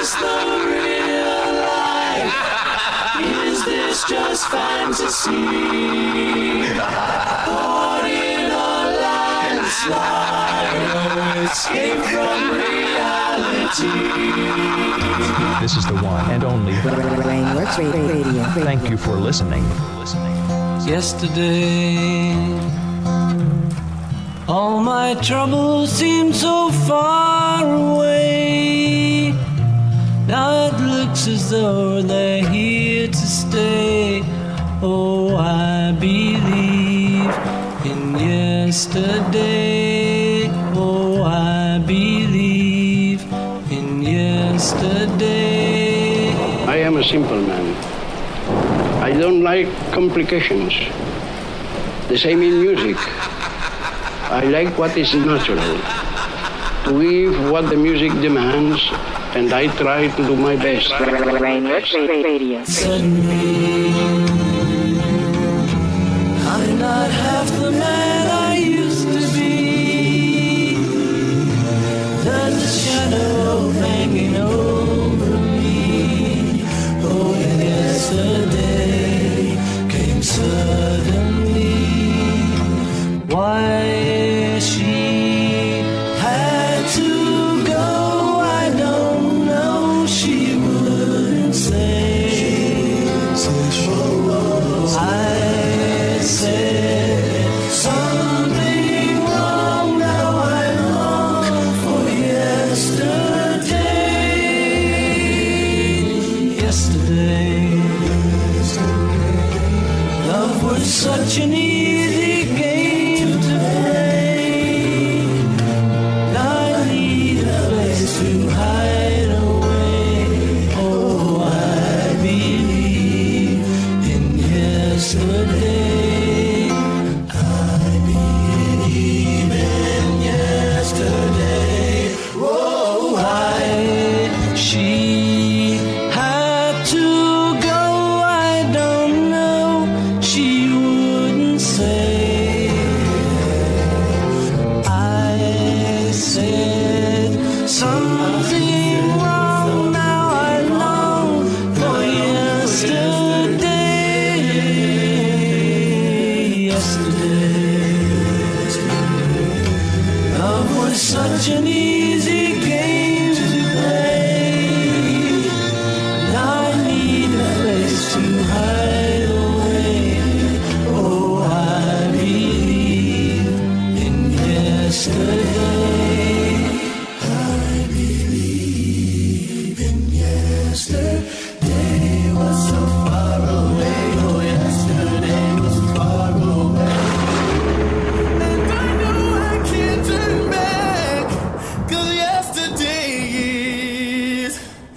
this the real life? Is this just fantasy? Caught in a landslide, no escape from reality. This is the one and only Rainworks Radio. Thank you for listening. Yesterday, all my troubles seem so far away. Now it looks as though they're here to stay. Oh, I believe in yesterday. Oh, I believe in yesterday. I am a simple man. I don't like complications. The same in music. I like what is natural. To give what the music demands, and I try to do my best. Rainworks Radio. Suddenly, I'm not half the man I used to be. There's a shadow hanging over me. Oh, yesterday came suddenly. Why she had to go, I don't know. She wouldn't say. I said something wrong. Now I long for yesterday. Yesterday, love was such an easy game to play. I need a place to hide away. Oh, I believe in yesterday. I believe in yesterday. Oh, she had to go. I don't know. She wouldn't say. I said something wrong. Now I long for yesterday. Yesterday, love was such an easy game to play. Now I need a place to hide away. Oh, I believe in yesterday. I believe in yesterday was so far away. Oh, yesterday was far away. And I know I can't turn back, 'cause yesterday is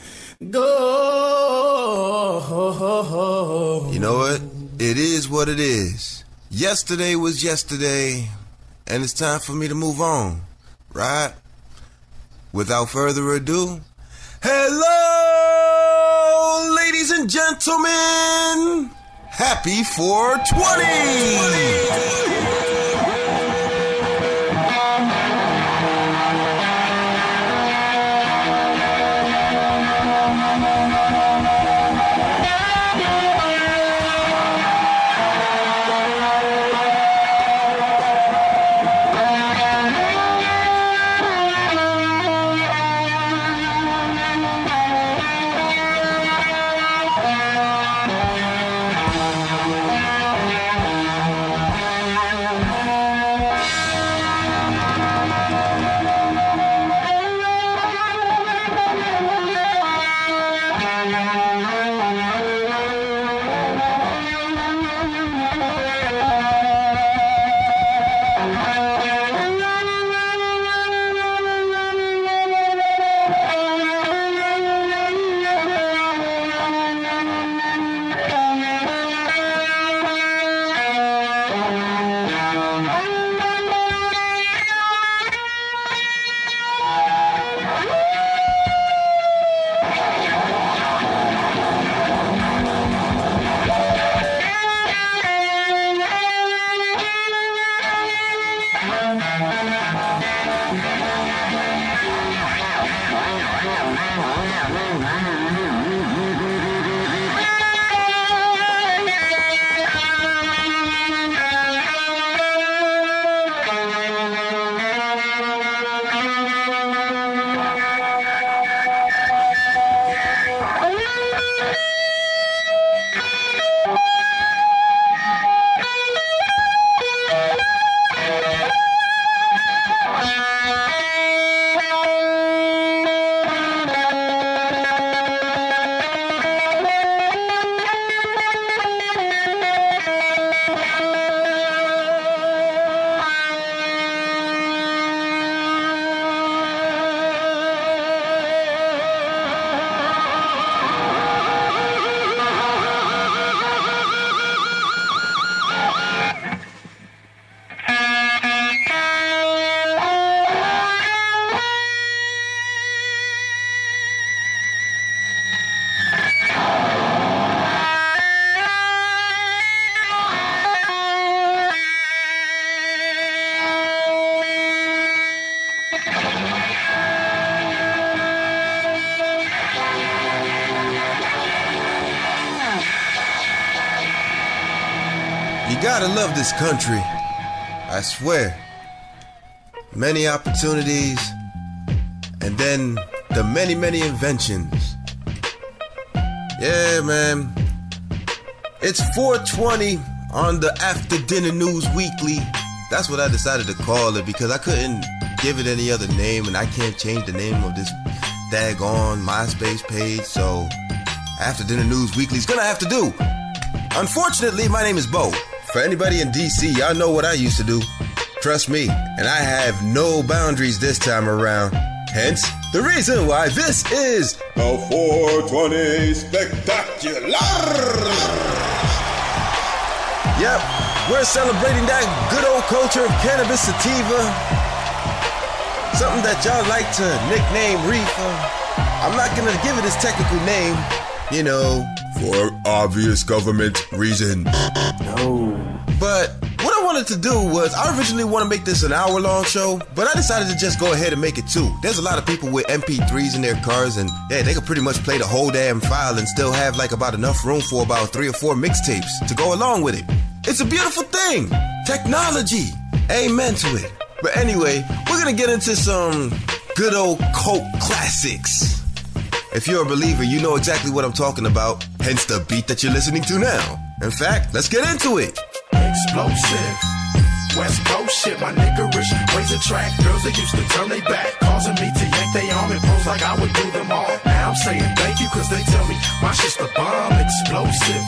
gone. You know what? It is what it is. Yesterday was yesterday, and it's time for me to move on, right? Without further ado, hello, ladies and gentlemen! Happy 420! You gotta love this country, I swear. Many opportunities, and then the many, many inventions. Yeah, man. It's 420 on the After Dinner News Weekly. That's what I decided to call it because I couldn't give it any other name, and I can't change the name of this daggone MySpace page, so After Dinner News Weekly is gonna have to do. Unfortunately, my name is Bo. For anybody in DC, y'all know what I used to do. Trust me, and I have no boundaries this time around. Hence, the reason why this is the 420 Spectacular! Yep, we're celebrating that good old culture of cannabis sativa. Something that y'all like to nickname reefer. I'm not gonna give it its technical name, you know, for obvious government reasons. No. But what I wanted to do was, I originally want to make this an hour-long show, but I decided to just go ahead and make it 2. There's a lot of people with MP3s in their cars, and yeah, they could pretty much play the whole damn file and still have like about enough room for about 3 or 4 mixtapes to go along with it. It's a beautiful thing. Technology. Amen to it. But anyway, we're gonna get into some good old cult classics. If you're a believer, you know exactly what I'm talking about, hence the beat that you're listening to now. In fact, let's get into it. Explosive, West Coast shit, my niggerish ways attract girls that used to turn they back, causing me to yank they arm and pose like I would do them all. Now I'm saying thank you cause they tell me my shit's the bomb. Explosive,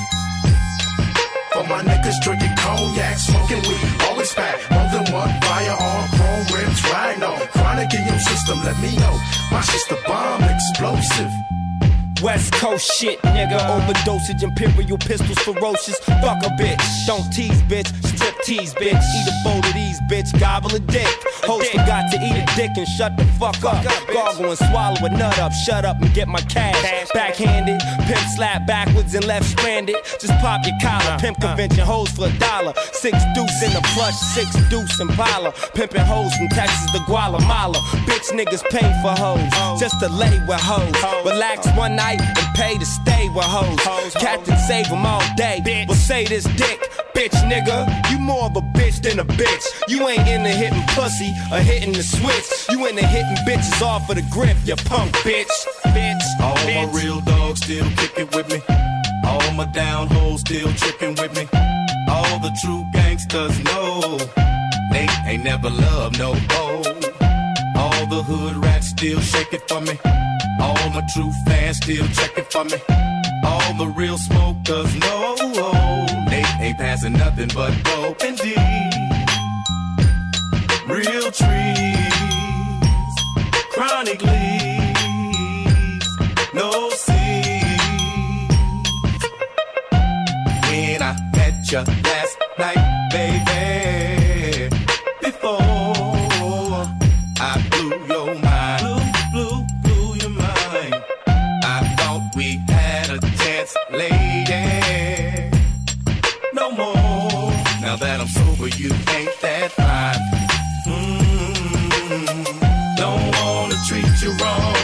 for my niggas drinking cognac, smoking weed, always fat, more than one firearm, chrome rims, rhino, chronic in your system, let me know, my shit's the bomb. Explosive, West Coast shit, nigga. Overdosage, imperial pistols, ferocious. Fuck a bitch. Don't tease, bitch. Strip tease, bitch. Eat a bowl of these, bitch. Gobble a dick. Host forgot to eat a dick and shut the fuck up. Gargle and swallow a nut up. Shut up and get my cash. Backhanded. Pimp slap backwards and left stranded. Just pop your collar. Pimp convention hoes for $1. 6 deuce in the plush. 6 deuce in Impala. Pimpin' hoes from Texas to Guatemala. Bitch niggas pay for hoes. Just to lay with hoes. Relax one night and pay to stay with hoes. Captain save them all day. Well say this dick, bitch nigga. You more of a bitch than a bitch. You ain't into hitting pussy or hitting the switch. You into hitting bitches off of the grip, you punk bitch. all my real dogs still kicking with me. All my down hoes still tricking with me. All the true gangsters know they ain't never loved no hoe. All the hood rats still shake it for me. All my true fans still check it for me. All the real smokers know they ain't passing nothing but dope and D. Real trees, chronic leaves, no seeds. When I met you last night, baby, before I blew your mind, blew your mind. I thought we had a chance, lady. No more. Now that I'm sober, you ain't that fine. Don't wanna treat you wrong.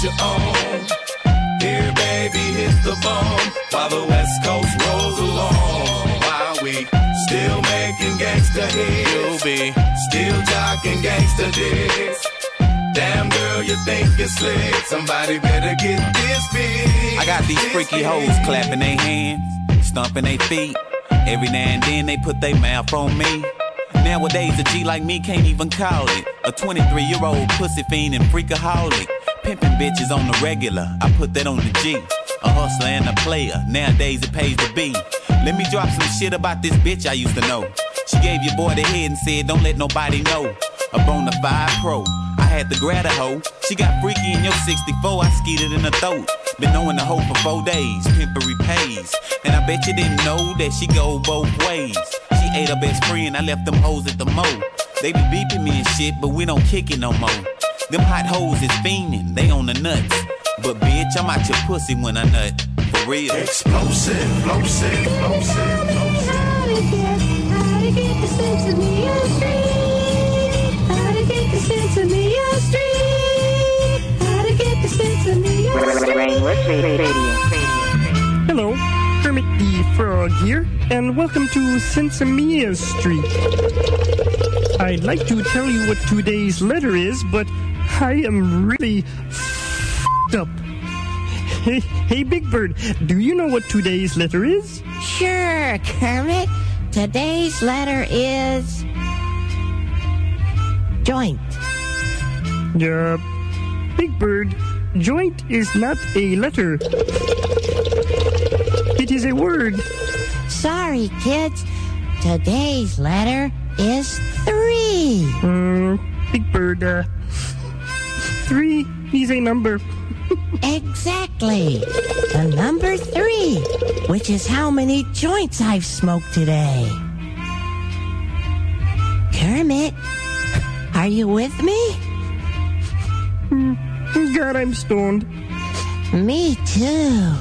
you on. Here, baby, hit the bone while the West Coast rolls along. While we still making gangsta hits, you'll be still jocking gangsta dicks. Damn girl, you think it's slick. Somebody better get this big. I got these freaky hoes clapping their hands, stomping their feet. Every now and then they put their mouth on me. Nowadays a G like me can't even call it a 23-year-old pussy fiend and freakaholic. Pimping bitches on the regular, I put that on the G. A hustler and a player, nowadays it pays to be. Let me drop some shit about this bitch I used to know. She gave your boy the head and said don't let nobody know. A Bonafide pro, I had to grab a hoe. She got freaky in your 64, I skeeted in her throat. Been knowing the hoe for 4 days, pimpery pays. And I bet you didn't know that she go both ways. She ate her best friend, I left them hoes at the mo. They be beeping me and shit, but we don't kick it no more. Them hot hoes is fiending, they on the nuts. But bitch, I'm out your pussy when I nut, for real. Explosive, explosive, explosive, explosive. How to get the Centennial Street? How to get the Centennial Street? How to get the Centennial Street? Rainworks Radio. Hello, Kermit the Frog here, and welcome to Sensimia Street. I'd like to tell you what today's letter is, but I am really f***ed up. Hey, Big Bird, do you know what today's letter is? Sure, Kermit. Today's letter is joint. Big Bird, joint is not a letter. It is a word. Sorry, kids. Today's letter is 3. Big Bird, 3 is a number. Exactly. The number 3, which is how many joints I've smoked today. Kermit, are you with me? God, I'm stoned. Me too.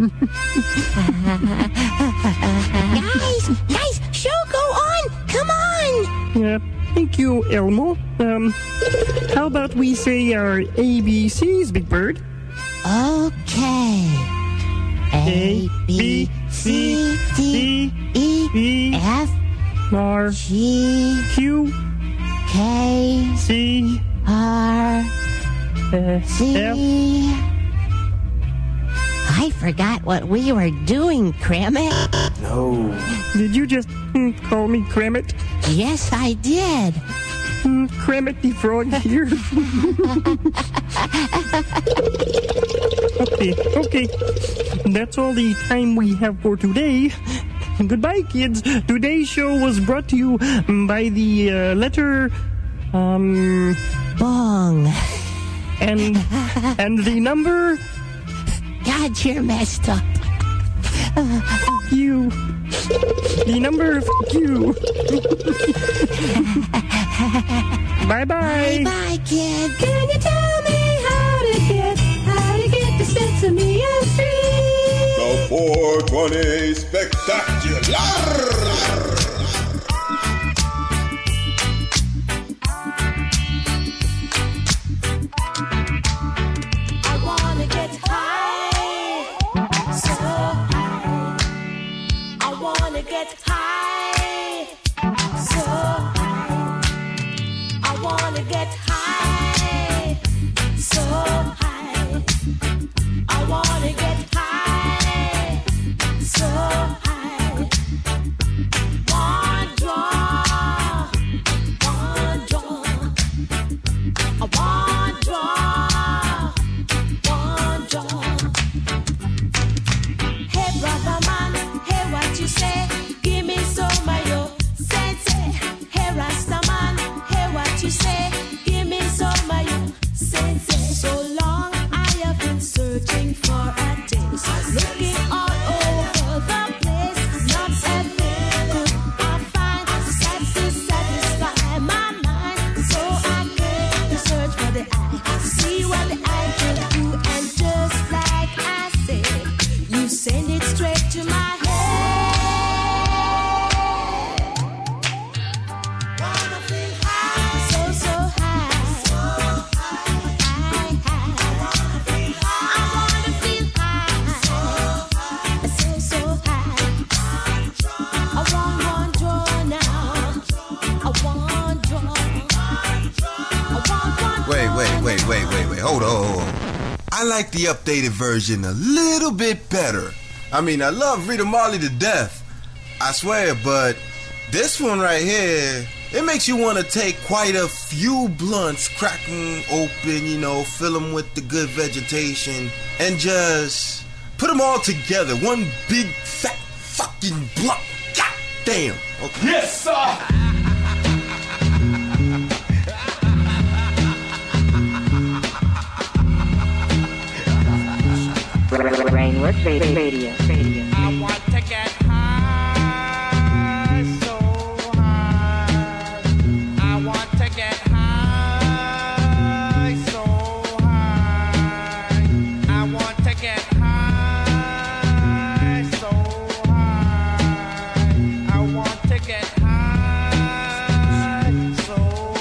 Guys, show go on. Come on. Thank you, Elmo. How about we say our ABCs, Big Bird? Okay. A, B, C, D, E, F, R, G, Q, K, C, R, C. F. I forgot what we were doing, Kermit. No. Did you just call me Kermit? Yes, I did. Kermit the Frog here. Okay. That's all the time we have for today. Goodbye, kids. Today's show was brought to you by the letter Bong. And the number. God, you're messed up. Fuck you. The number. Fuck you. Bye-bye. Bye, kid. Can you tell me how to get to Sesame Street? The 420 Spectacular! hold on. I like the updated version a little bit better. I mean, I love Rita Marley to death, I swear, but this one right here, it makes you want to take quite a few blunts, crack them open, you know, fill them with the good vegetation, and just put them all together. One big, fat, fucking blunt. God damn. Okay. Yes, sir. Rainworks Radio. I want to get high, so high. I want to get high, so high. I want to get high, so high. I want to get high, so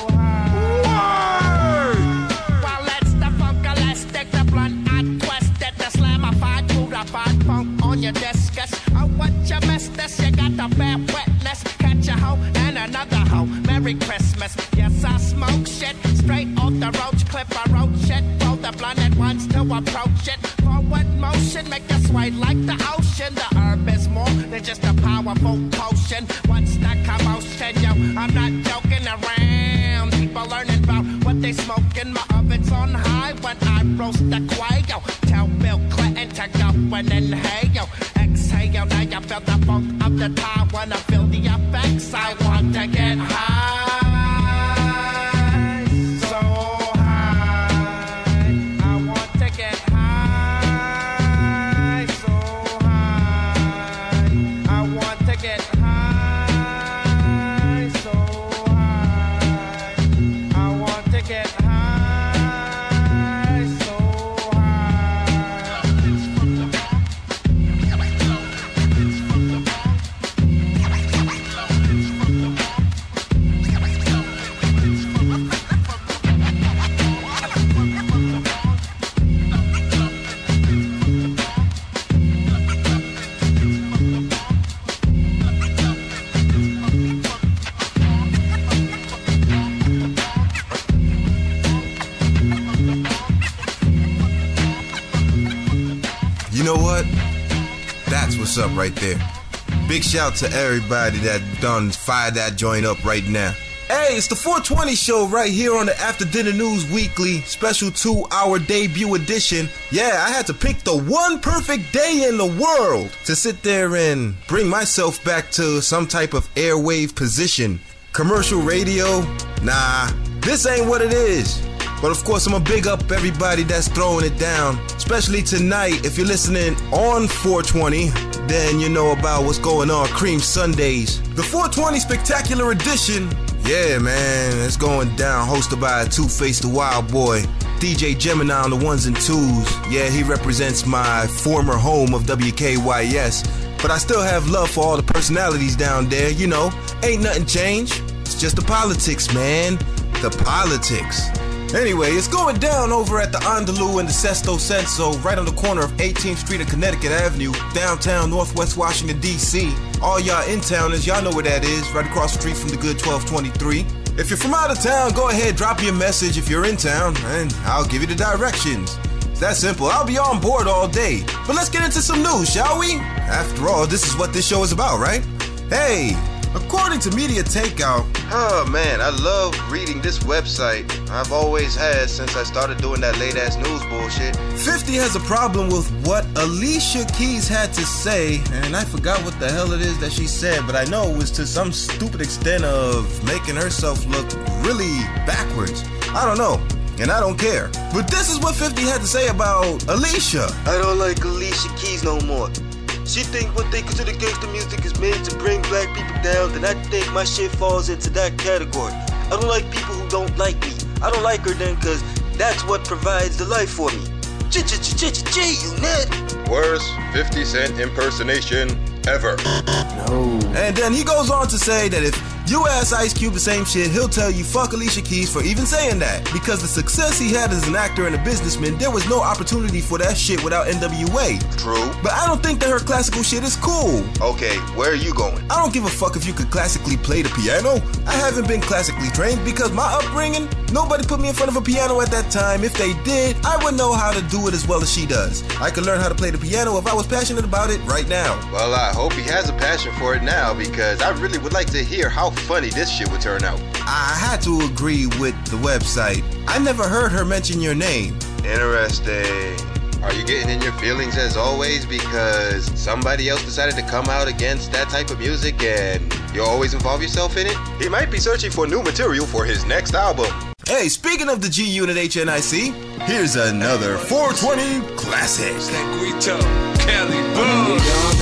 high. Well, let's the funk, let's take the blunt and twist it, the slamified, purified funk on your discus. Oh, what you missed this? You got the bad witness. Catch a hoe and another hoe. Merry Christmas. Yes, I smoke shit straight off the roach clip. I wrote shit. Roll the blunt at once to approach it. Forward motion, make you sway like the ocean. The herb is more than just a powerful potion. What's the commotion, yo? I'm not joking around. People learning about what they smoking. My oven's on high when I roast the quail. Tell Bill Clinton to go and inhale. Exhale, now you feel the funk of the time. When I feel the effects, I want to get high, so high. I want to get high, so high. I want to get high, so high. I want to get high, so high. You know what? That's what's up right there. Big shout to everybody that done fired that joint up right now. Hey, it's the 420 show right here on the After Dinner News Weekly special 2-hour debut edition. Yeah, I had to pick the one perfect day in the world to sit there and bring myself back to some type of airwave position. Commercial radio? Nah, this ain't what it is. But of course, I'm gonna big up everybody that's throwing it down. Especially tonight, if you're listening on 420, then you know about what's going on, Cream Sundays. The 420 Spectacular Edition, yeah man, it's going down, hosted by Two-Face the Wild Boy. DJ Gemini on the ones and twos. Yeah, he represents my former home of WKYS. But I still have love for all the personalities down there, you know. Ain't nothing changed. It's just the politics, man. The politics. Anyway, it's going down over at the Andalou and the Sesto Senso, right on the corner of 18th Street and Connecticut Avenue, downtown Northwest Washington, D.C. All y'all in-towners, y'all know where that is, right across the street from the good 1223. If you're from out of town, go ahead, drop me a message if you're in town, and I'll give you the directions. It's that simple. I'll be on board all day. But let's get into some news, shall we? After all, this is what this show is about, right? Hey, according to Media Takeout, oh man, I love reading this website. I've always had since I started doing that late-ass news bullshit. 50 has a problem with what Alicia Keys had to say, and I forgot what the hell it is that she said, but I know it was to some stupid extent of making herself look really backwards. I don't know, and I don't care. But this is what 50 had to say about Alicia. I don't like Alicia Keys no more. She think what they consider gangster music is made to bring black people down, then I think my shit falls into that category. I don't like people who don't like me. I don't like her then cause that's what provides the life for me. You net. Worst 50 Cent impersonation ever. No. And then he goes on to say that if You ask Ice Cube the same shit, he'll tell you fuck Alicia Keys for even saying that. Because the success he had as an actor and a businessman, there was no opportunity for that shit without NWA. True. But I don't think that her classical shit is cool. Okay, where are you going? I don't give a fuck if you could classically play the piano. I haven't been classically trained because my upbringing, nobody put me in front of a piano at that time. If they did, I would know how to do it as well as she does. I could learn how to play the piano if I was passionate about it right now. Well, I hope he has a passion for it now, because I really would like to hear how funny this shit would turn out. I had to agree with the website. I never heard her mention your name. Interesting. Are you getting in your feelings as always because somebody else decided to come out against that type of music and you always involve yourself in it? He might be searching for new material for his next album. Hey, speaking of the G-Unit HNIC, here's another 420 classic. Sanguito, Cali, Boom.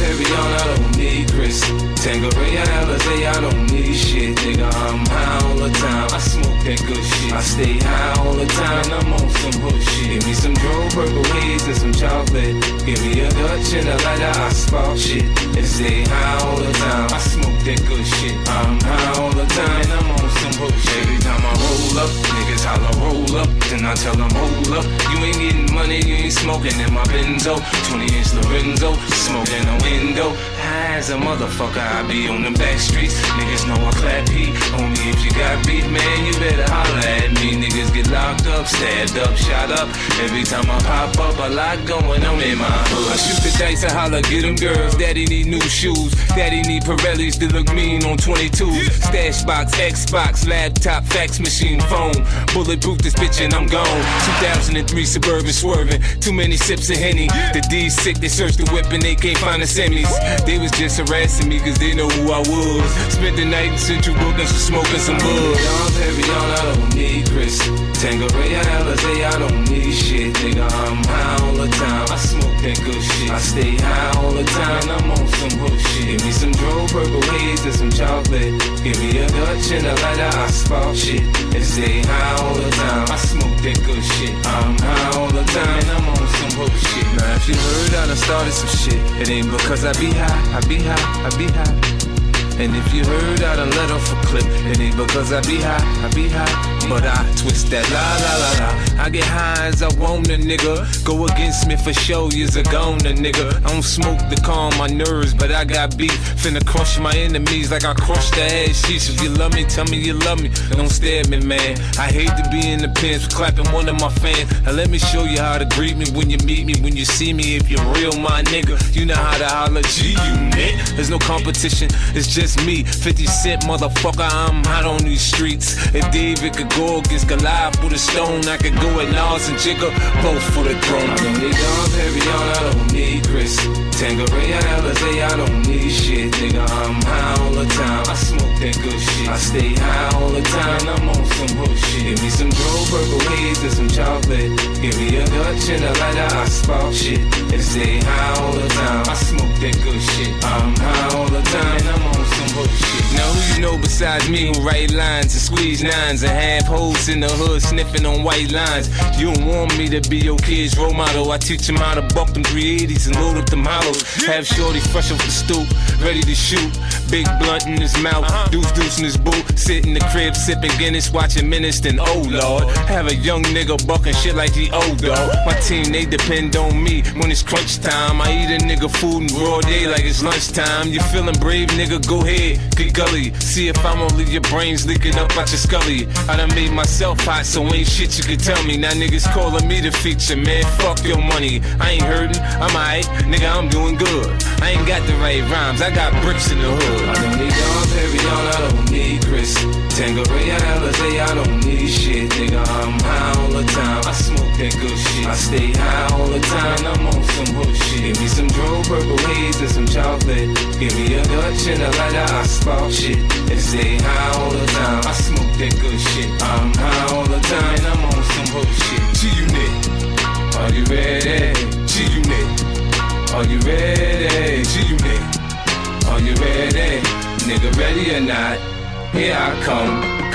I don't need Chris. Tangeray, Alizé, I don't need shit. Nigga, I'm high all the time. I smoke that good shit. I stay high all the time. I'm on some hood shit. Give me some Dro, Purple Haze, and some chocolate. Give me a Dutch and a lighter, I spark shit. And stay high all the time. I smoke that good shit. I'm high all the time. And I'm on some hood shit. Every time I roll up, niggas holla roll up. Then I tell them hold up. You ain't getting money, you ain't smoking in my Benzo. 20-inch Lorenzo, smoking a window. High as a motherfucker, I be on the back streets. Niggas know I clap heat. Only if you got beef, man, you better holler at me. Niggas get locked up, stabbed up, shot up. Every time I pop up, a lot going on in my hood. I shoot the dice, I holler, get them girls. Daddy need new shoes. Daddy need Pirellis to look mean on 22. Stash box, Xbox, laptop, fax machine, phone. Bulletproof this bitch and I'm gone. 2003 Suburban swerving. Too many sips of Henny. The D's sick, they searched the whip and they can't find the semis. They was just harassing me cause they know who I was. Spent the night in Central Brooklyn for smoking some bud. I'm heavy on, I don't need Chris. Tangeray, Alizé, I don't need shit. Nigga, I'm high all the time. I smoke that good shit. I stay high all the time. I'm on some hood shit. Give me some Dro, Purple Haze, and some chocolate. Give me a Dutch and a lighter, I spark shit. And stay high all the time. I smoke that good shit. I'm high all the time. And I'm on some hood shit. Now if you heard I done started some shit, it ain't because I be high, I be high, I be high. And if you heard I done let off a clip, it ain't because I be high, I be high. But I twist that la la la la. I get high as I want a nigga. Go against me for show, years ago, a nigga. I don't smoke to calm my nerves, but I got beef. Finna crush my enemies like I crushed the ass sheets. If you love me, tell me you love me. Don't stare at me, man. I hate to be in the pins for clapping one of my fans. Now let me show you how to greet me when you meet me, when you see me. If you're real, my nigga, you know how to holler G-Unit. There's no competition, it's just me. 50 Cent, motherfucker, I'm hot on these streets. If David could go against Goliath with a stone, I could go at Nas and Jigga, both for the throne. I don't need Dom Perignon, I don't need Chris. Tangeray, Alizé, I don't need shit. Nigga, I'm high all the time. I smoke that good shit. I stay high all the time. I'm on some hood shit. Give me some Dro, Purple Haze, and some chocolate. Give me a Dutch and a lighter, I spark shit. And stay high all the time. I smoke that good shit. I'm high all the time. And I'm on some hood shit. Now who you know besides me who write lines and squeeze nines and have hoes in the hood sniffing on white lines? You don't want me to be your kid's role model. I teach him how to buck them 380s and load up them hollows. Have shorty fresh off the stoop, ready to shoot. Big blunt in his mouth, deuce in his boot. Sit in the crib sipping Guinness, watching Menace, then oh lord. Have a young nigga bucking shit like he old dog. My team, they depend on me when it's crunch time. I eat a nigga food in broad day like it's lunchtime. You feeling brave, nigga, go ahead, get gully. See if I'm gonna leave your brains leaking up out your scully. I done made myself hot, so ain't shit you can tell me. Now niggas calling me the feature, man, fuck your money. I ain't hurting, I'm alright, nigga, I'm doing good. I ain't got the right rhymes, I got bricks in the hood. I don't need Dom Perignon, I don't need Chris. Tangeray, Alizé, I don't need shit. Nigga, I'm high all the time. I smoke that good shit. I stay high all the time. I'm on some hood shit. Give me some Dro, Purple Haze, and some chocolate. Give me a Dutch and a lighter, I spark shit. And stay high all the time. I smoke that good shit. I'm high all the time. I'm on some hood shit. G-Unit, are you ready? G-Unit, are you ready? G-Unit, are you ready? Nigga, ready or not? Here I come,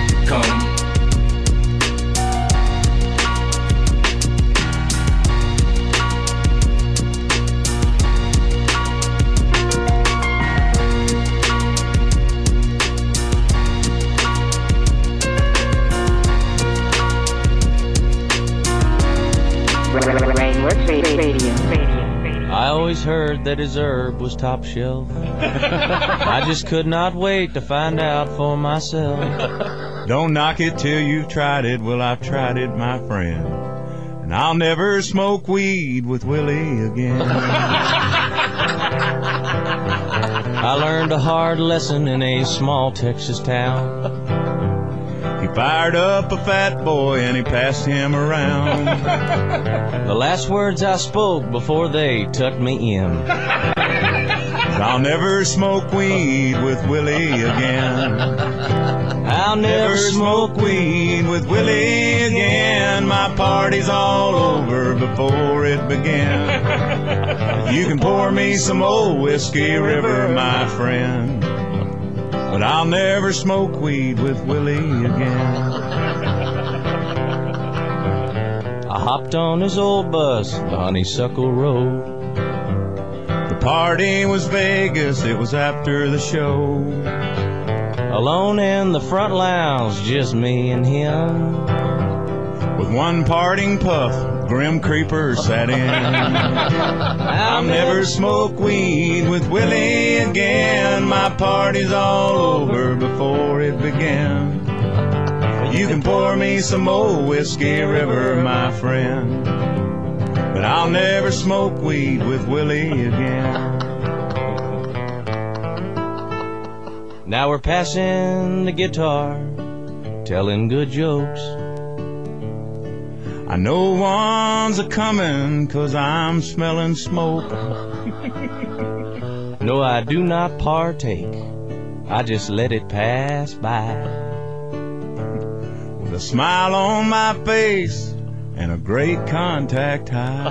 come. Rainworks Radio. I always heard that his herb was top shelf. I just could not wait to find out for myself. Don't knock it till you've tried it. Well, I've tried it, my friend. And I'll never smoke weed with Willie again. I learned a hard lesson in a small Texas town. He fired up a fat boy and he passed him around. The last words I spoke before they tucked me in. I'll never smoke weed with Willie again. I'll never smoke weed with Willie again. My party's all over before it began. You can pour me some old Whiskey River, my friend, but I'll never smoke weed with Willie again. I hopped on his old bus, the Honeysuckle Road. The party was Vegas, it was after the show. Alone in the front lounge, just me and him. With one parting puff, Grim Creeper sat in. I'll never smoke weed with Willie again. My party's all over before it began. You can pour me some old Whiskey River, my friend, but I'll never smoke weed with Willie again. Now we're passing the guitar, telling good jokes. I know one's a-comin' 'cause I'm smelling smoke. No, I do not partake. I just let it pass by. With a smile on my face and a great contact high.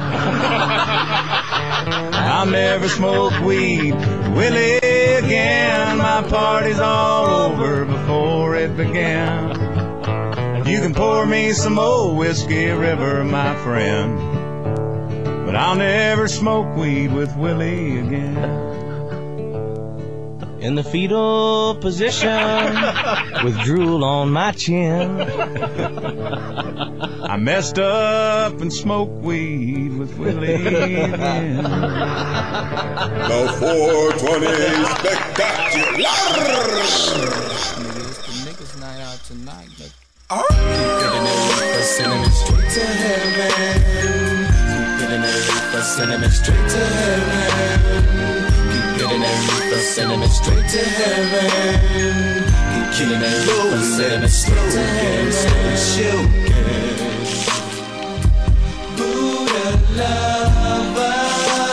I'll never smoke weed with Willie again. My party's all over before it began. You can pour me some old Whiskey River, my friend, but I'll never smoke weed with Willie again. In the fetal position, with drool on my chin, I messed up and smoked weed with Willie again. The 420 Spectacular! Niggas night out tonight. Keep getting it for sending it straight to heaven. Keep getting it for sending it straight to heaven. Keep getting it for sending it straight to heaven. Keep getting it for sending it straight to heaven. Buddha lover,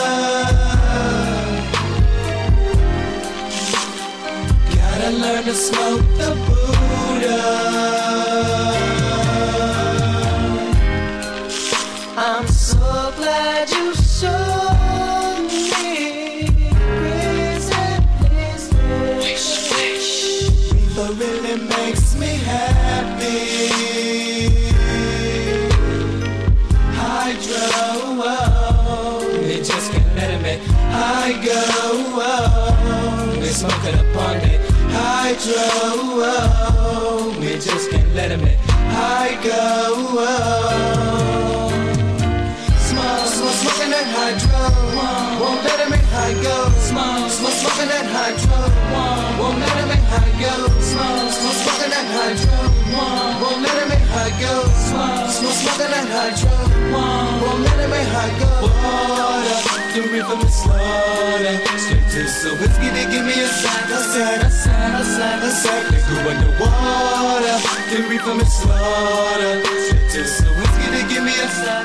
gotta learn to smoke the Buddha. I'm so glad you showed me reason. Reefer really makes me happy. Hydro, we just can't let him in. I go, we smoking upon it. Hydro, we just can't let him in. I go, smoking that hydro, won't let him in. I go, smoking that hydro, won't let him in. I go, smoking that hydro, won't let him in. I go, smoking that hydro, won't let him in. I go. Water, the rhythm is slaughter, straight to so whiskey to give me a sack. They go underwater, the rhythm is slaughter, straight to so whiskey to give me a sack.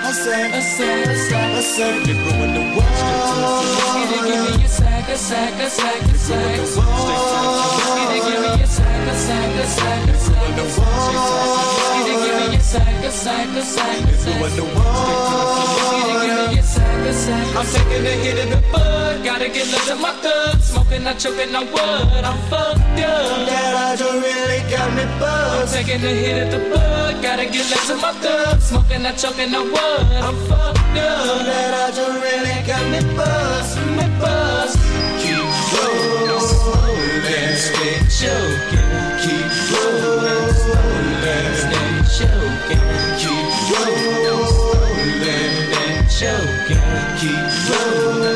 They go underwater, straight to give me a sack. They go I'm taking a hit of the bud, gotta get less of my thug. Smoking, not choking, not wood, I'm fucked up. That hydro really got me buzzed. I'm taking a hit of the bud, gotta get less of my thug. Smoking, not choking, not wood, I'm fucked up. That hydro really got me buzzed, Keep rolling, stay choking. Keep rolling, stay choking. Keep rolling, choking, keep rolling,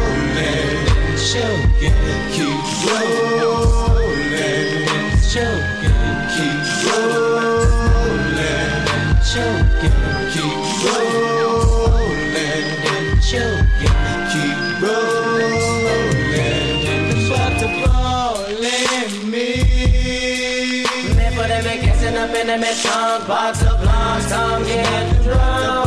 choking, keep rolling, choking, keep rolling, choking, keep rolling, choking, keep rolling, but the ball in me. Me put them kissing up in the trunk, box of blondes, come get drunk.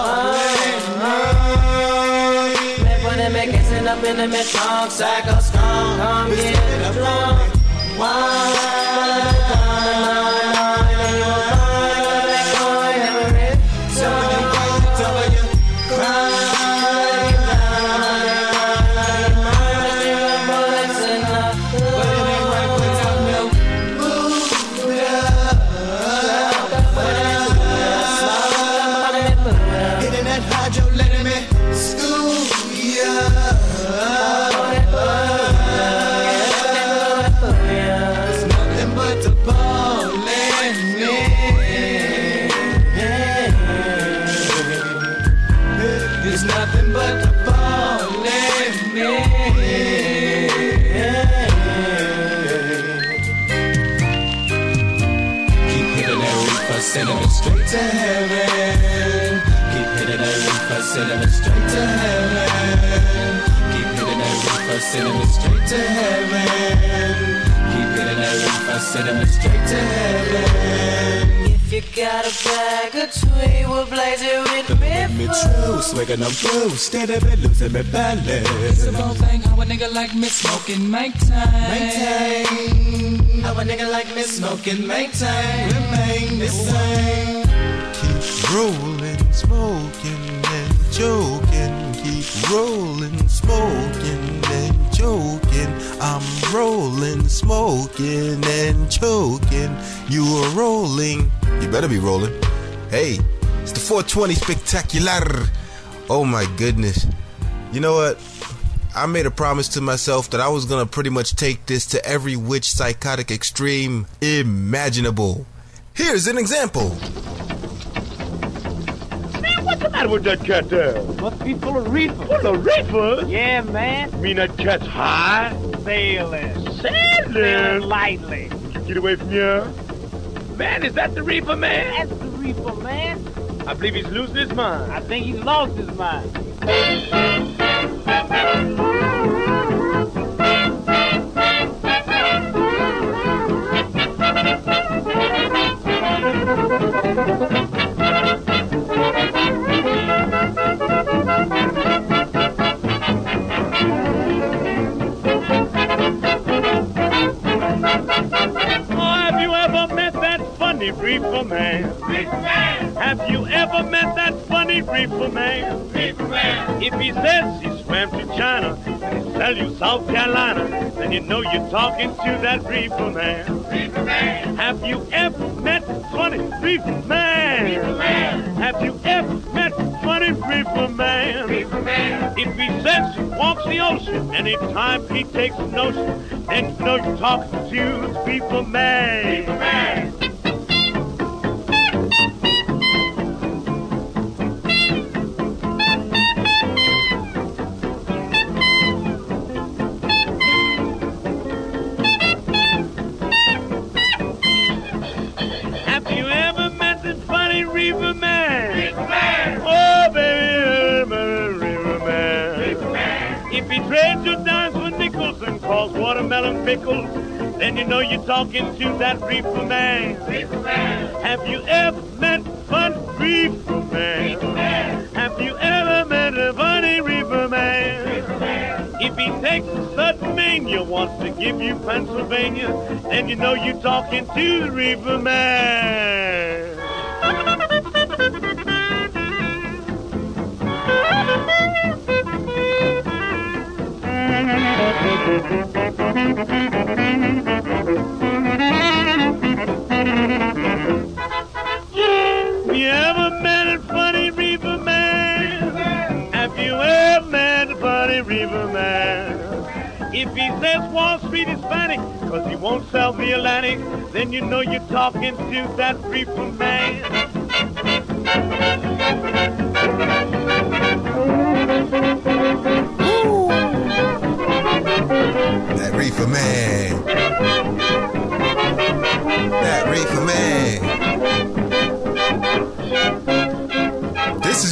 Me put them kissing up in the trunk, sack of skunk, come get drunk. Sending it straight to heaven. Keep hitting that reefer, sending it straight to heaven. Keep hitting that reefer, sending it straight to heaven. Keep hitting that reefer, sending it straight to heaven. If you got a bag of tweed, we'll blaze it with me true, swigging I'm through, steady been losing me balance. It's a whole thing how a nigga like me smoking, maintain. How a nigga like me smoking, maintain, remain the same. Keep rolling, smoking and joking. Keep rolling, smoking and joking. I'm rolling, smoking and choking. You are rolling. You better be rolling. Hey, it's the 420 Spectacular. Oh my goodness. You know what? I made a promise to myself that I was gonna pretty much take this to every which psychotic extreme imaginable. Here's an example. Man, what's the matter with that cat there? Must be full of reefer. Full of reefer? Yeah, man. You mean that cat's high? Sailing. Sailing? Sailing lightly. Get away from here. Man, is that the reefer, man? That's the reefer, man. I believe he's losing his mind. I think he's lost his mind. Have you ever met that funny reefer man? Have you ever met that funny reefer man? If he says he swam to China and he tell you South Carolina, then you know you're talking to that reefer man. Have you ever met funny reefer man? Have you ever met funny reefer man? If he says he walks the ocean anytime he takes a notion, then you know you're talking to the reefer man. Have you ever met the funny reefer man? Oh, baby, reefer man. If he trades your dimes for nickels and calls watermelon pickles, then you know you're talking to that reefer man. Have you ever met fun reefer man? Have you ever met a funny reefer man? If he takes a sudden mania, wants to give you Pennsylvania, then you know you're talking to the reefer man. You ever met a funny reefer man? Have you ever met a funny reefer man? If he says Wall Street is Hispanic, cause he won't sell the Atlantic, then you know you're talking to that reefer man.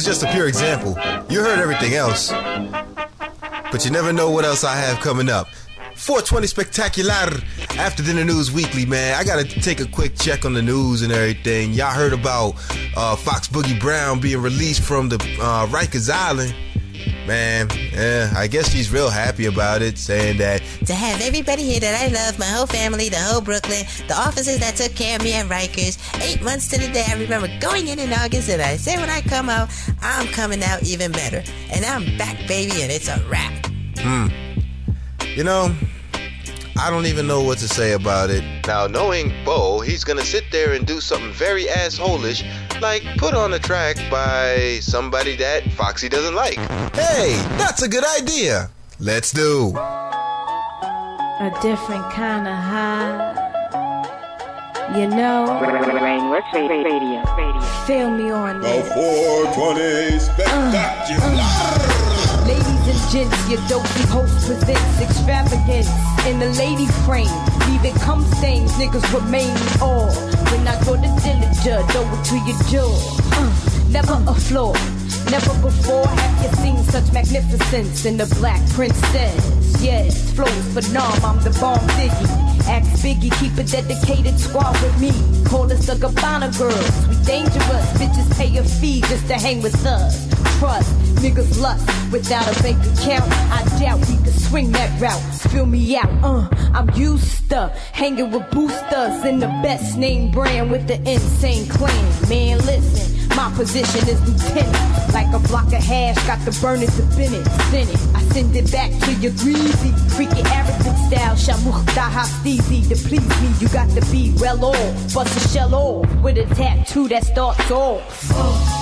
just a pure example. You heard everything else. But you never know what else I have coming up. 420 Spectacular after Dinner News Weekly, man. I gotta take a quick check on the news and everything. Y'all heard about Fox Boogie Brown being released from the Rikers Island. Man, I guess she's real happy about it, saying that to have everybody here that I love, my whole family, the whole Brooklyn, the officers that took care of me at Rikers, 8 months to the day, I remember going in August, and I said when I come out, I'm coming out even better. And I'm back, baby, and it's a wrap. You know, I don't even know what to say about it. Now, knowing Bo, he's gonna sit there and do something very assholish, like put on a track by somebody that Foxy doesn't like. Hey, that's a good idea. Let's do a different kind of high. You know, Rainworks Radio. Feel me on The this. 420 Spectacular. Ladies and gents, your dopey host presents extravagance in the lady frame. Leaving cum stains, niggas remain all. When I go to Dillinger, throw it to your jaw. Never a flaw. Never before have you seen such magnificence in the Black Princess. Yes, flows for Nom, I'm the bomb Ziggy. Ask Biggie, keep a dedicated squad with me. Call us the Gabbana girls. We dangerous, bitches pay a fee just to hang with us. Trust, niggas lust without a bank account. I doubt we could swing that route. Fill me out, I'm used to hanging with boosters in the best name brand with the insane clan. Man, listen. My position is lieutenant. Like a block of hash, got the burners to Bennett. Send it, I send it back to your greasy. Freaky Arabic style, Shamukh Daha Steezy. To please me, you got to be well off. Bust a shell off with a tattoo that starts off. Yeah,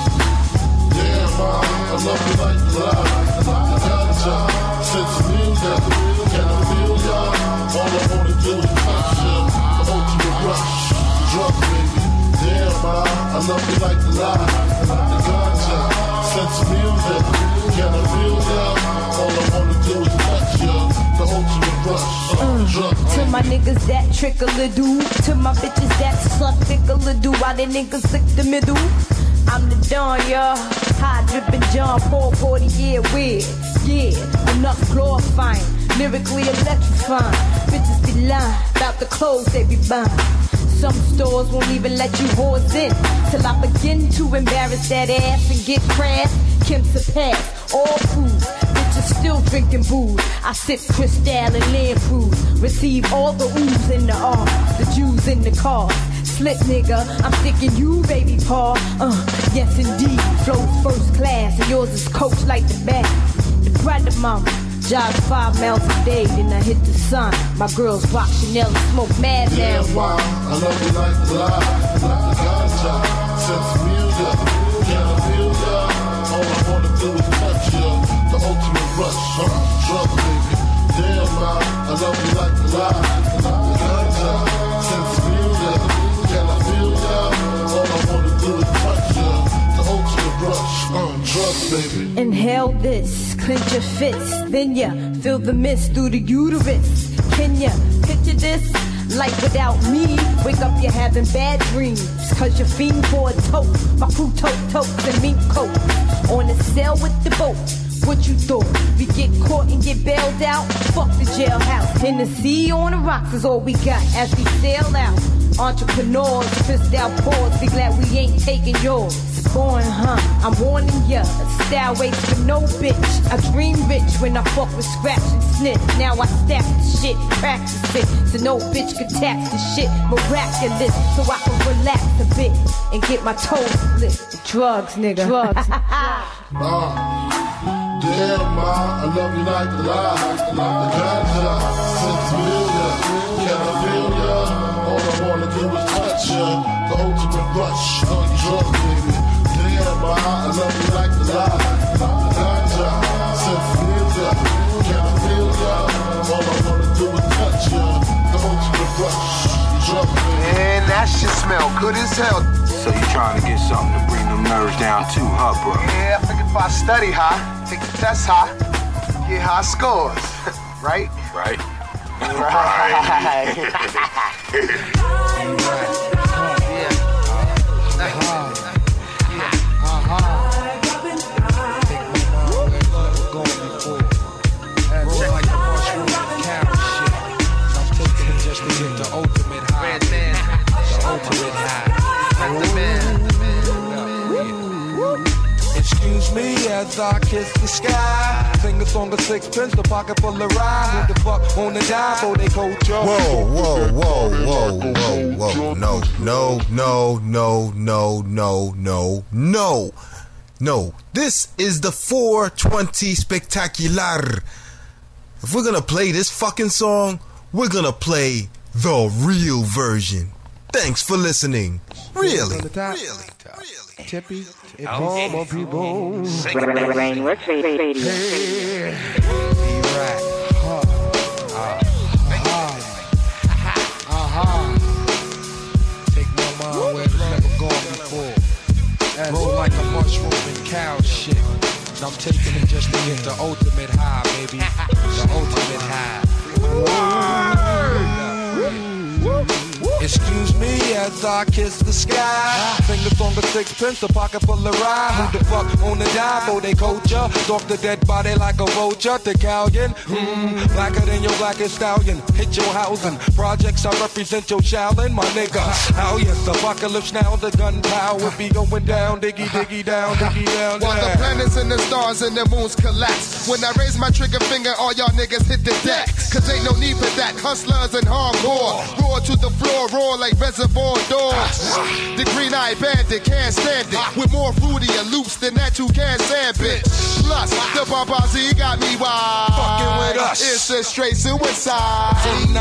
mom, I love you like the lie. I got ya, since music. Can I feel ya? All I wanna do is touch ya. The ultimate rush, drug baby. Yeah, ma, I love you like the lie. The ganja, sense music. Can I feel ya? All I wanna do is touch ya. The ultimate rush, drug. To my niggas that trickle-a-doo. To my bitches that suck tickle-a-doo. Why the niggas lick the middle? I'm the Don, y'all. High drippin' John Paul 40 year weird. Yeah, enough glorifying. Lyrically electrifying. Bitches be lying about the clothes they be buying. Some stores won't even let you whores in till I begin to embarrass that ass and get crass. Kim's a pass, all food. Bitches still drinking booze. I sip Cristal and Lamproof. Receive all the oohs in the arms, the Jews in the cars. Slip nigga, I'm sticking you, baby paw. Yes indeed, flows first class, and yours is coached like the back. The brother mama. Jog 5 miles a day, then I hit the sun. My girls rock Chanel and smoke mad yeah, now. Mom, I love you like the lie. The ganja, sense music. Can I feel ya? All I wanna do is touch ya. The ultimate rush, drug baby. Yeah, Mom, I love you like the lie. The ganja, sense music. Can I feel ya? All I wanna do is touch ya. The ultimate rush, drug baby. Inhale this, clench your fists, then ya feel the mist through the uterus. Can ya picture this? Life without me, wake up you're having bad dreams. Cause you're fiending for a tote. My crew totes and mink coats. On the sail with the boat. What you thought? We get caught and get bailed out? Fuck the jailhouse. In the sea on the rocks is all we got as we sail out. Entrepreneurs, pissed out paws, be glad we ain't taking yours. Born, I'm warning ya. Style waits for no bitch. I dream rich when I fuck with scratch and sniff. Now I stack the shit, practice it. So no bitch could tax the shit. Miraculous, so I can relax a bit and get my toes split. Drugs, nigga. Drugs. Damn, ma, I love you like the lie. The ganja, sense music. Can I feel ya? All I wanna do is touch ya. The ultimate rush, drug baby. Damn, ma, I love you like the lie. The ganja, sense music. Can I feel ya? All I wanna do is touch ya. The ultimate rush, drug baby. Man, that shit smell good as hell. So you trying to get something to bring them nerves down too, huh, bro? Yeah, I figured if I study high, take the test high, get high scores, right? Right. as I kiss the sky. Sing a song of sixpence, the pocket full of rhyme. Who the fuck wanna die for they culture? Whoa, whoa, whoa, whoa, whoa, whoa. No, no, no, no, no, no, no, no. No, this is the 420 Spectacular. If we're gonna play this fucking song, we're gonna play the real version. Thanks for listening. Really, really. Tippy, it's all my people. Brainworks Radio. Take my mind where it's never gone before. Roll like a mushroom and cow shit. And I'm taking it just to get the ultimate high, baby. The ultimate high. Excuse me as I kiss the sky. Sing the song of sixpence, a pocket full of rhyme. Who the fuck wanna die for they culture? Stalk the dead body like a vulture. The Callion, blacker than your blackest stallion. Hit your housing. Projects I represent your Shaolin, my nigga. Oh yes, apocalypse now, the gunpowder be going down, diggy diggy down, diggy down. While the planets and the stars and the moons collapse. When I raise my trigger finger, all y'all niggas hit the deck. Cause ain't no need for that. Hustlers and hardcore. Roar to the floor, roar like reservoir dogs. The green-eyed bandit can't stand it. With more fruitier loops than that you can stand, bitch. Plus, the Babazi got me wild. Fucking with us. It's a straight suicide.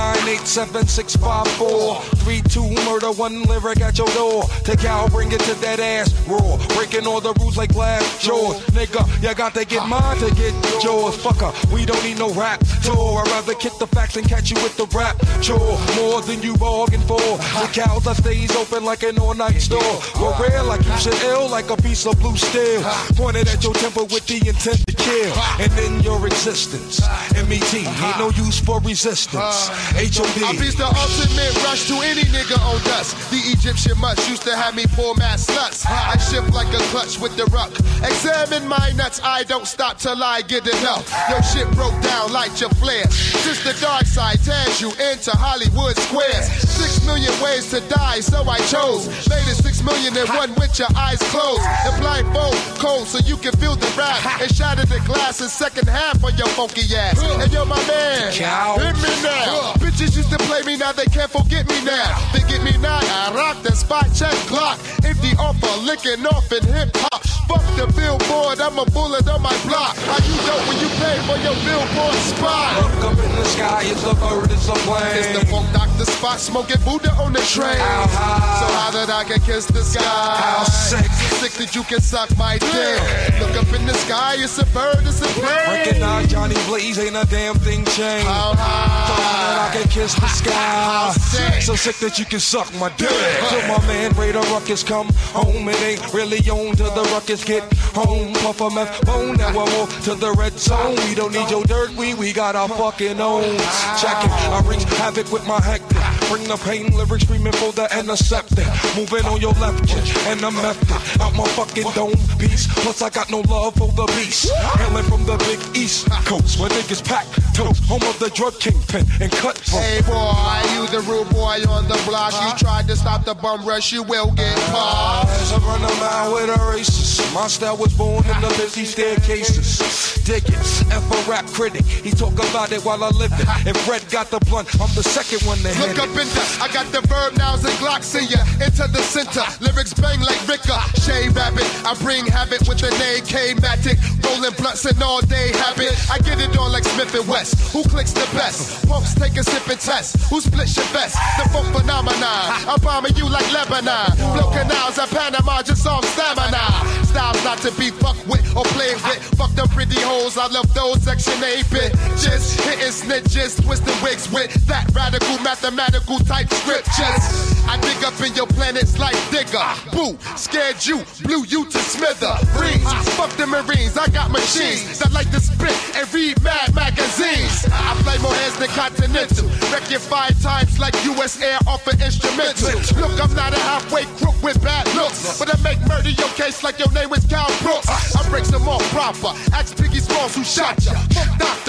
3987654 32 murder, one lyric at your door. Take out, bring it to that ass raw. Breaking all the rules like glass jaws. Nigga, you got to get mine to get yours. Fucker, we don't need no rap tour. I'd rather kick the facts and catch you with the rap chore. More than you bargained for. The cows that stays open like an all-night store. We're rare like you should ill, like a piece of blue steel. Pointed at your temple with the intent to kill. And in your existence, MET, ain't no use for resistance. HOD. I beat the ultimate rush to any nigga on dust. The Egyptian much used to have me poor man sluts. I shift like a clutch with the ruck. Examine my nuts, I don't stop till I get enough. Your shit broke down like your flare. Since the dark side tears you into Hollywood squares. 6 million ways to die, so I chose. Made it 6 million and one with your eyes closed. And blindfold cold so you can feel the rap. And shatter the glass in second half on your funky ass. And you're my man, hit me now. Bitches used to play me, now they can't forget me now. They get me now, I rock the spot check clock. Empty offer, licking off in hip hop. Fuck the billboard, I'm a bullet on my block. How you know when you pay for your billboard spot? Look up in the sky, it's a bird, it's a plane. It's the funk doctor spot, smoking Buddha on the train. How high? So how that I can kiss the sky? How sick? So sick that you can suck my dick. Look up in the sky, it's a bird, it's a plane. Recognize Johnny Blaze, ain't a damn thing changed. How high? So how that I can kiss the sky? How sick? So sick that you can suck my dick. Till my man Raider Ruckus come home, it ain't really on till the ruckus get home. Puff a meth bone, now we're more to the red zone. We don't need your dirt, we got our fucking own. Check it, I wreak havoc with my hectic. Bring the pain, lyrics screaming for the antiseptic. Moving on your left kick, and I'm method. Out my fucking dome piece. Plus I got no love for the beast. Hailing from the big east coast, where niggas pack toast. Home of the drug kingpin and cutthroat. Hey boy, you the rude boy on the block. You tried to stop the bum rush, you will get caught. I run a mile with a racist. My style was born in the busy staircases. Dig it, F a rap critic. He talk about it while I live it. If Red got the blunt, I'm the second one to hit Look up in the, I got the verb nows and Glocks in ya. Into the center, lyrics bang like Ricker. Shay Rabbit, I bring habit with an AK-matic. Rolling blunts and all day habit. I get it on like Smith and West. Who clicks the best? Punks take a sip and test. Who splits your vest? The funk phenomenon. I'm bombing you like Lebanon. Blow canals at Panama, just on stamina. Styles not to be fucked with or played with. Fuck them pretty hoes, I love those Section 8 bitches. Hitting snitches, twisting wigs with that radical mathematical type scriptures. I dig up in your planets like Digger. Boo, scared you, blew you to smithereens. Fuck the Marines, I got machines that like to spit and read mad magazines. I play more heads than Continental. Wreck you 5 times like US Air off an instrumental. Look, I'm not a halfway crook with bad looks, but I make murder your case like your name is Cal Brooks. I break them off proper. Ask Biggie Smalls who shot ya. Fuck doctor with the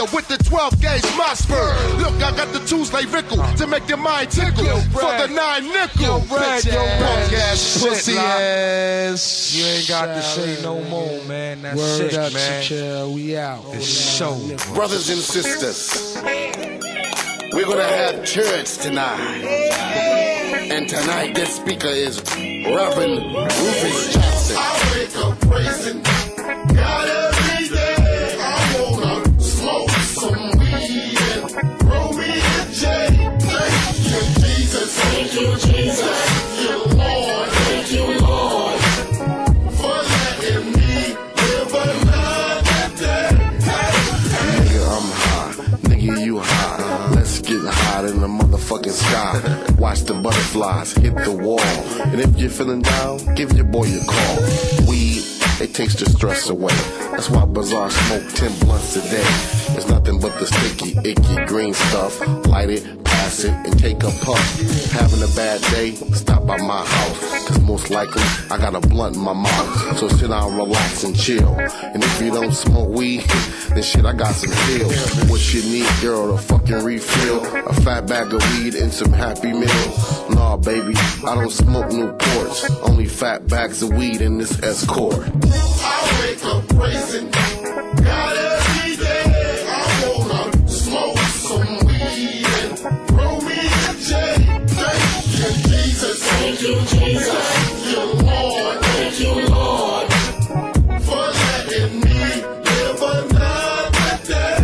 12 gauge Mossberg. Look, I got the tools like Rickle to make your mind tickle for the 9 nickel. Punk ass pussy ass. You ain't got to say no more, man. That's Word it, up, man. Shaquille, we out. It's so. Brothers and sisters, we're gonna have church tonight. And tonight, guest speaker is Reverend Rufus Johnson. I wake up praising God every day. I wanna smoke some weed and roll me a J. Thank you, Jesus. Thank you, Jesus. Thank you, Lord. Thank you, Lord, for letting me live another day. Nigga, I'm high. Nigga, you high. Let's get high in the motherfucking sky. Watch the butterflies hit the wall. And if you're feeling down, give your boy a call. Weed, it takes the stress away. That's why Bazaar smoke 10 blunts a day. It's nothing but the sticky, icky green stuff. Light it, pass it, and take a puff. Having a bad day? Stop by my house. Cause most likely, I got a blunt in my mouth. So sit down, relax, and chill. And if you don't smoke weed, then shit, I got some pills. What you need, girl, a fucking refill. A fat bag of weed and some Happy Meals. Nah, baby, I don't smoke Newports. Only fat bags of weed in this Escort. I wake up praising God every day. I wanna smoke some weed and roll me a J. Thank you, Jesus. Thank you, Jesus. Thank you, Lord. Thank you, Lord, for letting me live another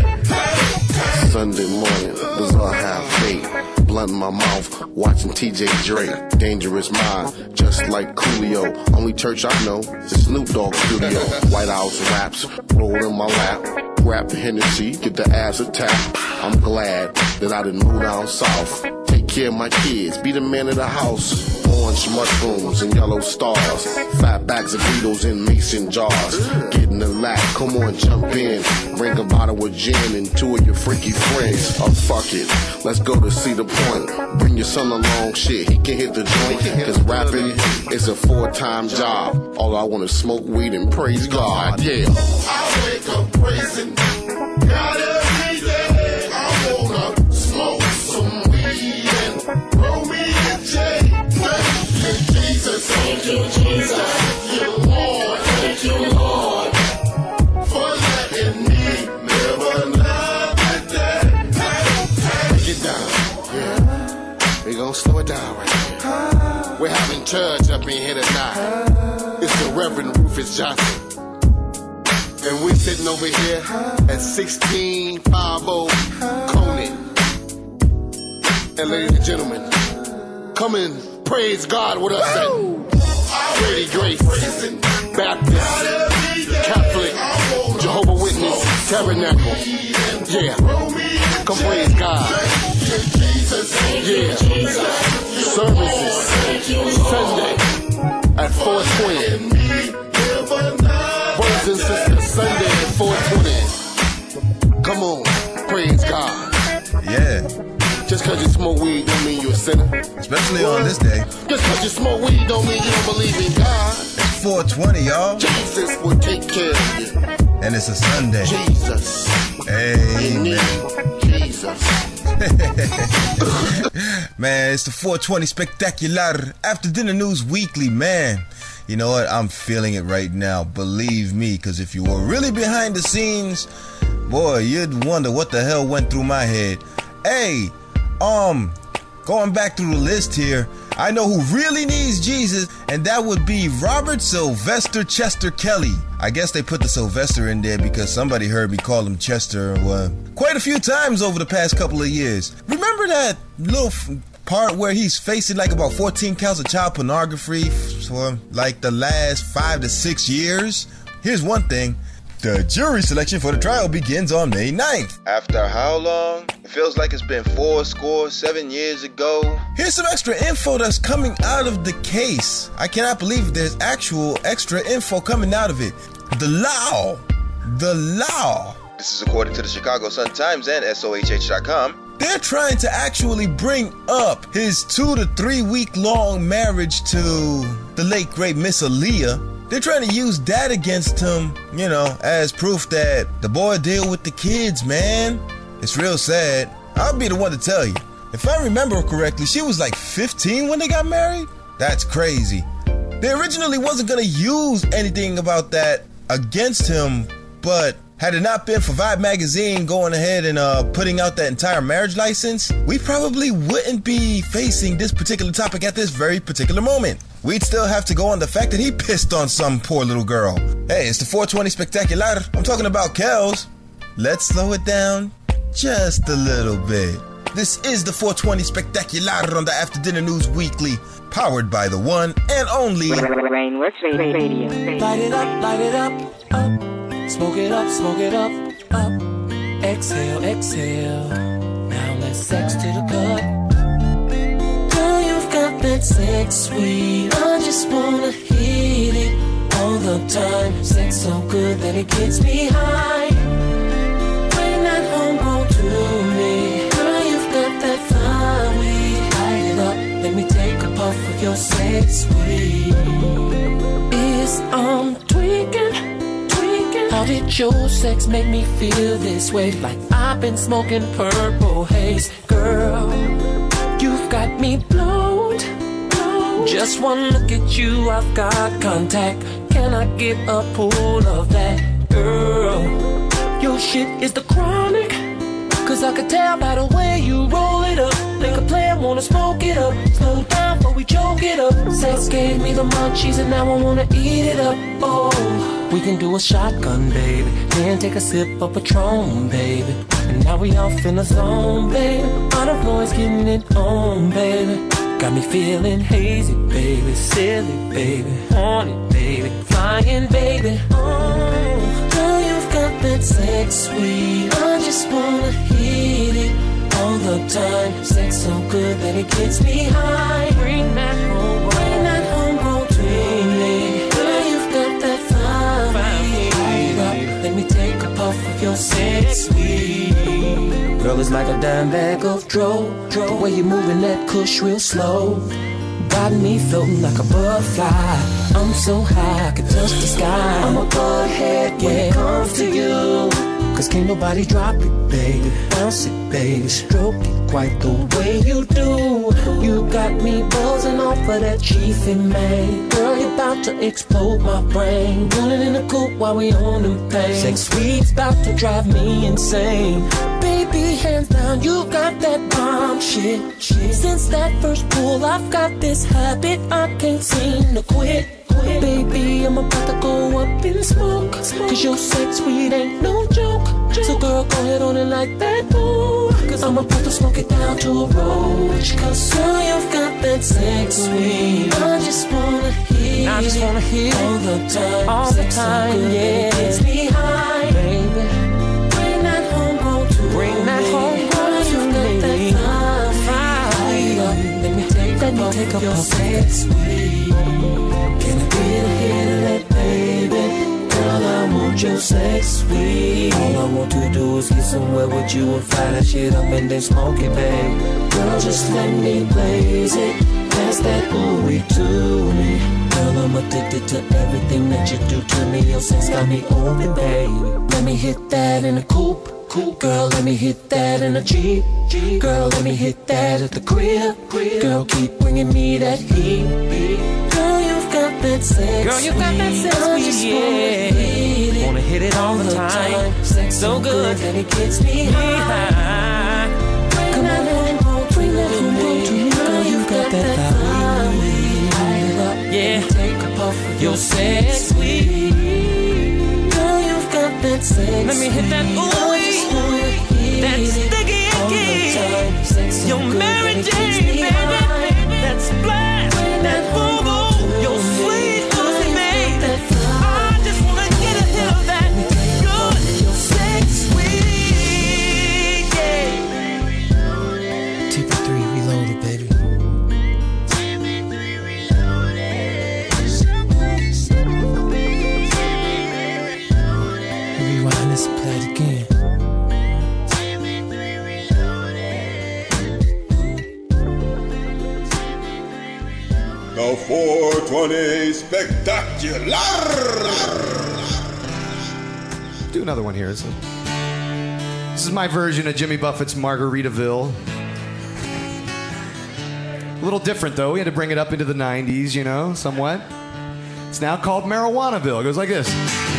day. Sunday morning, Bazaar half fate. Blunt in my mouth, watching TJ Drake. Dangerous Mind, just like Coolio. Only church I know is Snoop Dogg studio. White House raps, roll in my lap. Grab the Hennessy, get the ass attacked. I'm glad that I didn't move down south. Take care of my kids, be the man of the house. Orange mushrooms and yellow stars. Fat bags of Beatles in mason jars. Get in the lap, come on, jump in. Bring a bottle of gin and 2 of your freaky friends. Oh, fuck it, let's go to see the point. Bring your son along, shit, he can hit the joint. Cause rapping is a 4-time job. All I want is smoke weed and praise God, yeah. I wake up praising God every day. I wanna smoke some weed and roll me a J. Thank you, Jesus. Thank you, Jesus. Thank you, Lord. Thank you, Lord, for letting me live another day. Break it down, yeah. We gon' slow it down right here. We're having church up in here tonight. It's the Reverend Rufus Johnson. And we're sitting over here at 1650 Conan. And ladies and gentlemen, come and praise God with us at Brady Grace, Baptist, Catholic, Jehovah Witness, Tabernacle. Yeah, come praise God. Yeah, services Sunday at 420. Brothers and sisters, Sunday at 420. Come on, praise God. Yeah. Just cause you smoke weed don't mean you're a sinner. Especially on this day. Just cause you smoke weed don't mean you don't believe in God. It's 420, y'all. Jesus will take care of you. And it's a Sunday. Jesus. Amen. Jesus. Man, it's the 420 Spectacular After Dinner News Weekly, man. You know what? I'm feeling it right now. Believe me, because if you were really behind the scenes, boy, you'd wonder what the hell went through my head. Hey, going back through the list here, I know who really needs Jesus, and that would be Robert Sylvester Chester Kelly. I guess they put the Sylvester in there because somebody heard me call him Chester quite a few times over the past couple of years. Remember that little part where he's facing like about 14 counts of child pornography for like the last 5 to 6 years? Here's one thing. The jury selection for the trial begins on May 9th. After how long? It feels like it's been 7 years ago. Here's some extra info that's coming out of the case. I cannot believe there's actual extra info coming out of it. The law. This is according to the Chicago Sun-Times and SOHH.com. They're trying to actually bring up his 2 to 3 week long marriage to the late great Miss Aaliyah. They're trying to use that against him, as proof that the boy deal with the kids, man. It's real sad. I'll be the one to tell you. If I remember correctly, she was like 15 when they got married? That's crazy. They originally wasn't gonna use anything about that against him, but had it not been for Vibe magazine going ahead and putting out that entire marriage license, we probably wouldn't be facing this particular topic at this very particular moment. We'd still have to go on the fact that he pissed on some poor little girl. Hey, it's the 420 Spectacular. I'm talking about Kels. Let's slow it down just a little bit. This is the 420 Spectacular on the After Dinner News Weekly, powered by the one and only Rainworks Radio. Light it up, up. Smoke it up, up. Exhale, exhale. Now let's sex to the gut. Girl, you've got that sex sweet. I just wanna hit it all the time. Sex so good that it gets me high. Bring that homegrown to me. Girl, you've got that fire weed. Light it up, let me take a puff of your sex sweet. Is tweaking? How did your sex make me feel this way? Like I've been smoking purple haze. Girl, you've got me blowed. Just one look at you, I've got contact. Can I get a pull of that? Girl, your shit is the chronic. Cause I could tell by the way you roll it up. Make a player wanna smoke it up. Slow down before we choke it up. Sex gave me the munchies and now I wanna eat it up. Oh, we can do a shotgun, baby. Then take a sip of Patron, baby. And now we off in the zone, baby. All the boys getting it on, baby. Got me feeling hazy, baby. Silly, baby. Horny, baby. Flying, baby. Oh, girl, you've got that sex sweet. I just wanna hit it all the time. Sex so good that it gets me high. Bring that homegrown to me. Girl, you've got that fire. Let me take a puff of your sex sweet. Girl, it's like a dime bag of dro. The way you're moving that kush real slow. Got me floating like a butterfly. I'm so high, I can touch the sky. I'm a butthead when it comes to you. Cause can't nobody drop it, baby. Bounce it, baby. Stroke it quite the way you do. You got me buzzing off of that chiefy, man. Girl, you're about to explode my brain. Running in the coupe while we on them things. Sex sweet's about to drive me insane. Baby, hands down, you got that bomb shit. Since that first pull, I've got this habit I can't seem to quit. Baby, I'm about to go up in smoke. Cause your sex sweet ain't no joke. So girl, go ahead on it like that, boo. Cause I'm about to smoke it down to a roach. Cause girl, you've got that sex sweet. I just wanna hit it all the time. All the time, so yeah. It gets me high, baby. Bring that homegrown to me. Bring that homegrown to me. Let me take up your sex sweet. Can I get a hit of that, baby? Girl, I want your sex sweet. All I want to do is get somewhere with you and fire that shit up and then smoke it, babe. Girl, just let me blaze it. Pass that ooey to me. Girl, I'm addicted to everything that you do to me. Your sex got me open, baby. Let me hit that in the coupe. Girl, let me hit that in a Jeep. Girl, let me hit that at the crib. Girl, keep bringing me that heat. Girl, you've got that sex. Girl, you've got that sex. Yeah. Wanna hit it all the time. Sex so good that it gets me high. Come on, bring that home to me. Girl, you've got that fire. Yeah. Take a puff of your sex sweet. Girl, you've got that sex. Let me hit that ooey. That sticky icky. Your Mary Jane, baby. That splash. That boo-boo. Your sweet pussy, baby. I just wanna get a hit of that good sex sweet, yeah. TP3 reloaded, baby. Rewind this and play it again. The 420 Spectacular! Do another one here. It's This is my version of Jimmy Buffett's Margaritaville. A little different, though. We had to bring it up into the 90s, you know, somewhat. It's now called Marijuanaville. It goes like this.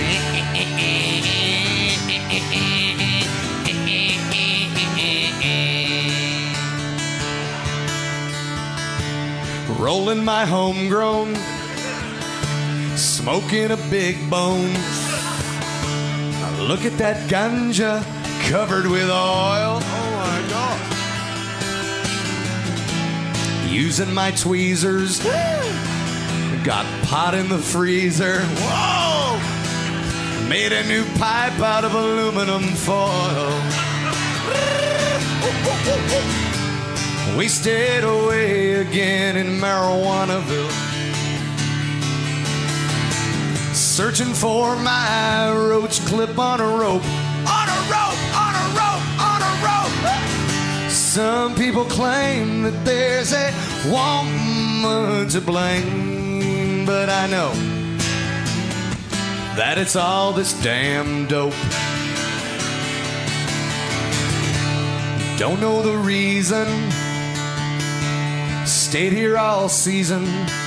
Rolling my homegrown, smoking a big bone. Look at that ganja covered with oil. Oh my God. Using my tweezers. Got pot in the freezer. Whoa! Made a new pipe out of aluminum foil. We stayed away again in Marijuanaville, searching for my roach clip on a rope. On a rope, on a rope, on a rope. Some people claim that there's a woman to blame, but I know that it's all this damn dope. Don't know the reason. Stayed here all season.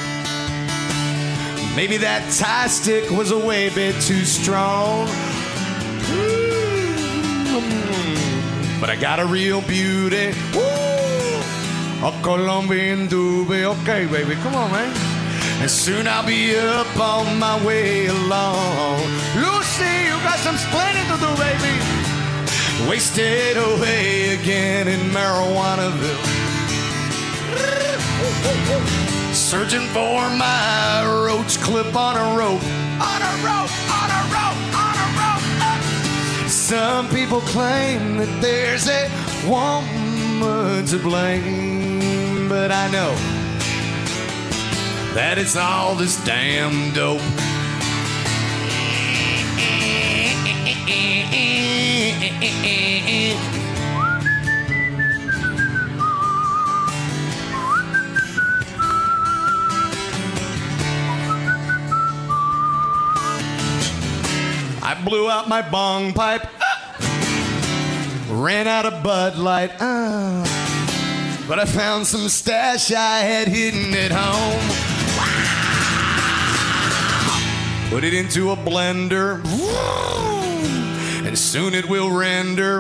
Maybe that tie stick was a way bit too strong. But I got a real beauty. A Colombian doobie. Okay, baby, come on, man. And soon I'll be up on my way along. Lucy, you got some explaining to do, baby. Wasted away again in Marijuanaville, searching for my roach clip on a rope. On a rope, on a rope, on a rope. Some people claim that there's a woman to blame, but I know that it's all this damn dope. I blew out my bong pipe, ran out of Bud Light, but I found some stash I had hidden at home. Put it into a blender, and soon it will render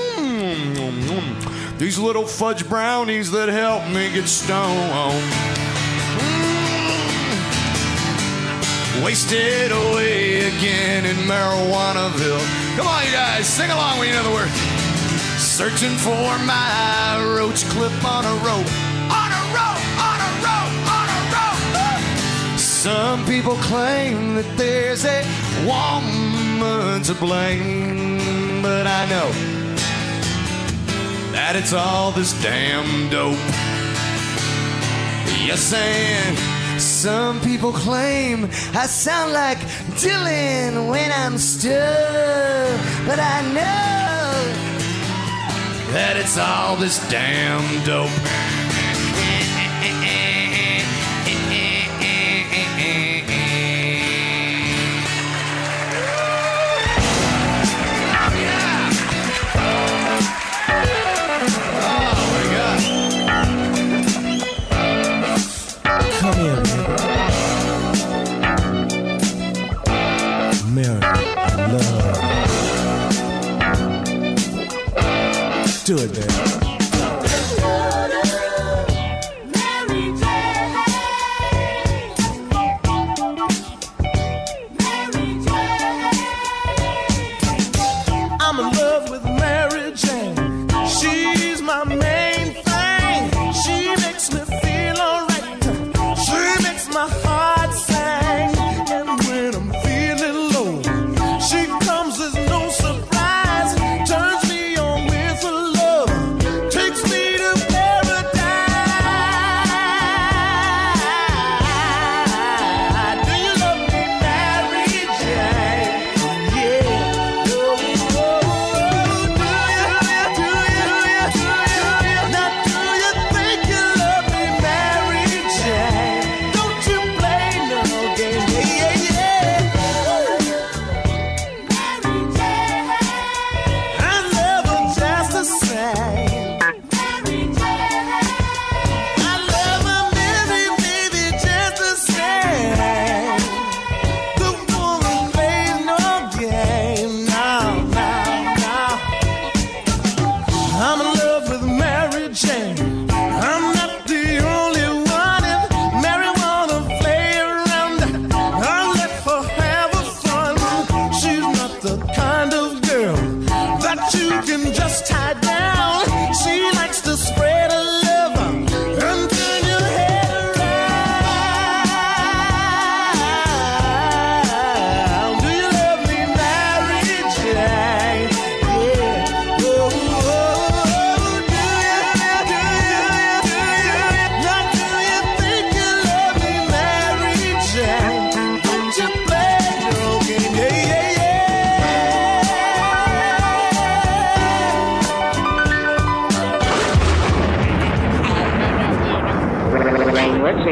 these little fudge brownies that help me get stoned. Wasted away again in Marijuanaville. Come on, you guys, sing along with me, in other words. Searching for my roach clip on a rope. On a rope, on a rope, on a rope. Some people claim that there's a woman to blame, but I know that it's all this damn dope. Yes, and some people claim I sound like Dylan when I'm stuck, but I know that it's all this damn dope. Come here, Mary, I love. Do it, baby. I'm in love with Mary Jane. She's my main thing. She makes me feel alright. She makes my heart sing. And when I'm feeling low, she comes as no surprise. Turns me on with her love.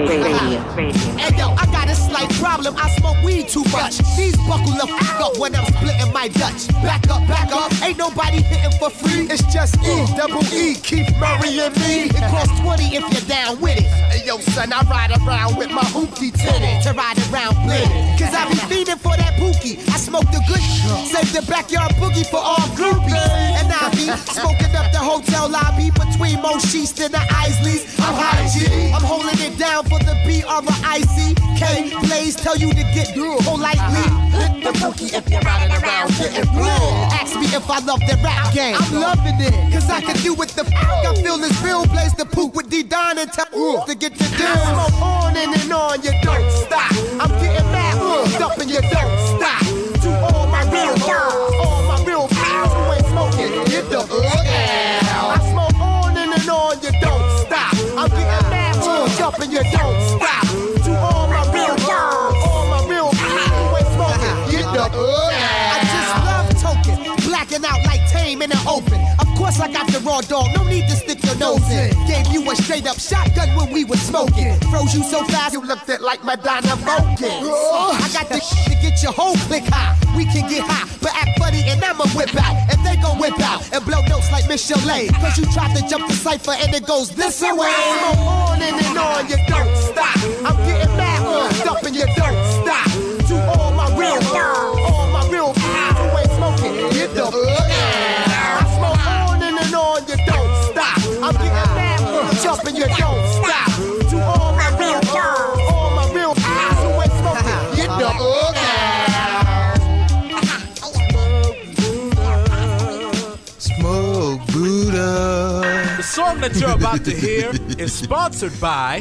Hey yo, I got a slight problem. I smoke weed too much. These buckle the fuck up when I'm splitting my Dutch. Back up, ain't nobody hitting for free. It's just E-double-E, Keith Murray and me. It costs 20 if you're down with it. Hey yo, son, I ride around with my hoopty tinted to ride around blended. Cause I be feeding for that pookie. I smoke the good save the backyard boogie for all groupies. And I be smoking up the hotel lobby between most sheets and the Isleys. I'm high G, I'm holding it down for the B-R-I-C-K. Blaze tell you to get politely. Hit the bookie if you're riding around getting blue. Ask me if I love the rap game. I'm loving it, cause I can do what the fuck I feel is real. Blaze the poop with D-Don and tell to get the deal. Smoke on and on, you don't stop. I'm getting mad, up and you don't stop. To all my real pals who ain't smoking, get the I smoke on and on, you don't stop. I'm getting mad, up and you don't stop. To all my real pals who ain't smoking, get the I just love token, blacking out like Tame in the open. Of course I got the raw dog, no need to stick your nose in. Gave you a straight up shotgun when we was smoking. Froze you so fast you looked it like Madonna Vogue. I got the to get your whole click high. We can get high, but act funny and I'ma whip out. And they gon' whip out and blow notes like Miss Chalet. Cause you tried to jump the cypher and it goes this way. Smoke on and on, you don't stop. I'm getting mad, up and you don't stop. To all my real pals who ain't smoking, get the I smoke on and on, you don't stop. I'm getting mad, jump and you don't stop. To all my real pals who ain't smoking, get the Smoke Buddha. The song that you're about to hear is sponsored by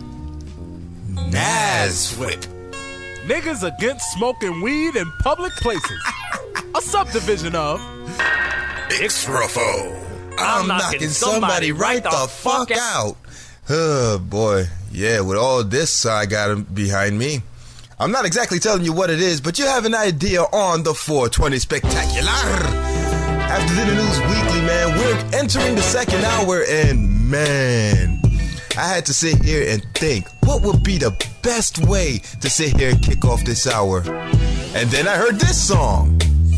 Naswip. Niggas Against Smoking Weed in Public Places. A subdivision of X-Ruffo. I'm knocking somebody right the fuck out. Oh boy, yeah, with all this I got behind me, I'm not exactly telling you what it is, but you have an idea on the 420 Spectacular. After the news weekly, man, we're entering the second hour, and man, I had to sit here and think, what would be the best way to sit here and kick off this hour? And then I heard this song.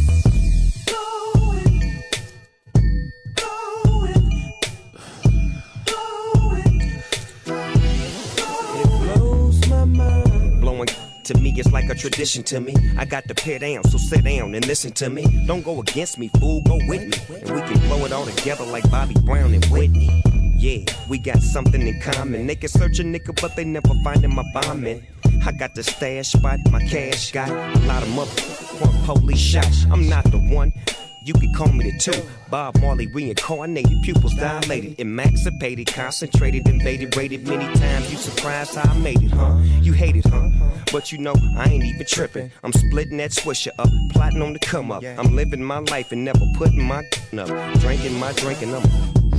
To me, it's like a tradition to me. I got to pay down, so sit down and listen to me. Don't go against me, fool, go with me. And we can blow it all together like Bobby Brown and Whitney. Yeah, we got something in common. They can search a nigga, but they never findin' my bombin'. I got the stash spot, my cash got a lot of motherfucking police shots. I'm not the one. You can call me the two. Bob Marley reincarnated, pupils dilated, emancipated, concentrated, invaded, rated many times. You surprised how I made it, huh? You hate it, huh? But you know, I ain't even tripping. I'm splitting that swisher up, plotting on the come up. I'm living my life and never putting my up. Drinking my drink and I'm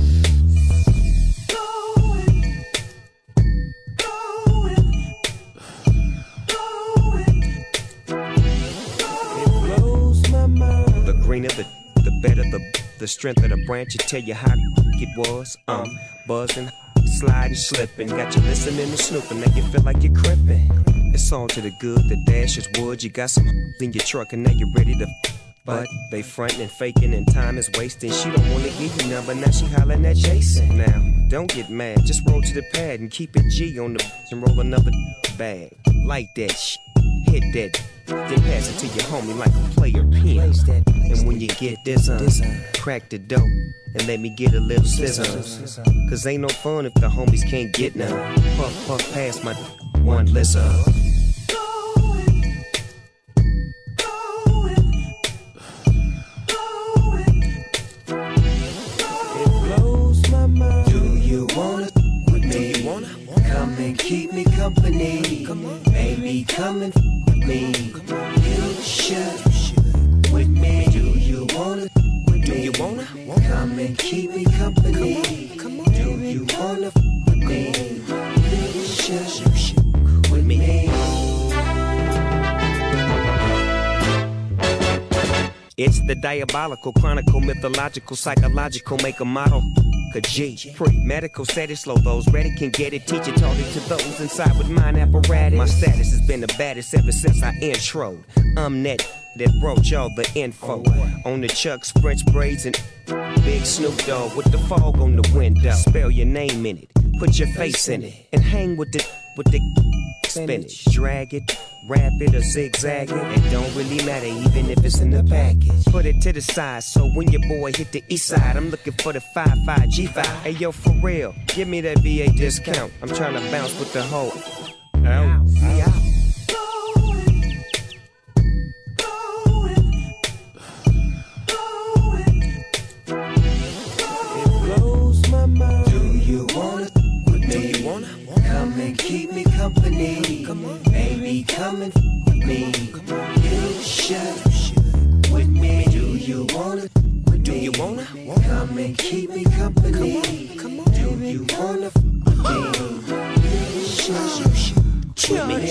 the greener, the better, the strength of the branch. It tell you how it was. Buzzing, sliding, slipping. Got you listening and snooping. Make you feel like you're crippin'. It's all to the good. The dash is wood. You got some in your truck and now you're ready to. But they frontin' and faking and time is wasting. She don't wanna give you none, but now she hollering at Jason. Now, don't get mad. Just roll to the pad and keep it G on the and roll another bag. Like that shit. Hit that. Then pass it to your homie like a player pin. And when you get this crack the dope and let me get a little sizzle. Cause ain't no fun if the homies can't get none. Puff, puff past my one lizard. Do you wanna with me? Come and keep me company. Baby, come and with me. You should with me. Do you wanna with me? Come and keep me company. Do you wanna with me? You should with me. It's the diabolical, chronicle, mythological, psychological, make a model. G, pre-medical, said it slow, those ready can get it, teach it, taught it to those inside with mind apparatus. My status has been the baddest ever since I introed. I'm that wrote y'all the info on the Chucks, French braids, and Big Snoop Dogg with the fog on the window. Spell your name in it, put your face in it, and hang with the spinach. Drag it, wrap it, or zigzag it. It don't really matter even if it's in the package. Put it to the side so when your boy hit the east side, I'm looking for the 5-5 G5. Hey yo, for real, give me that VA discount. I'm trying to bounce with the hoe. Out. It blows my mind. Do you wanna with me? Come and keep me company. Baby, come and with me. You should with me. Do you wanna? Do you wanna? Come and keep me company. Come on. Do you wanna with me? You should with me.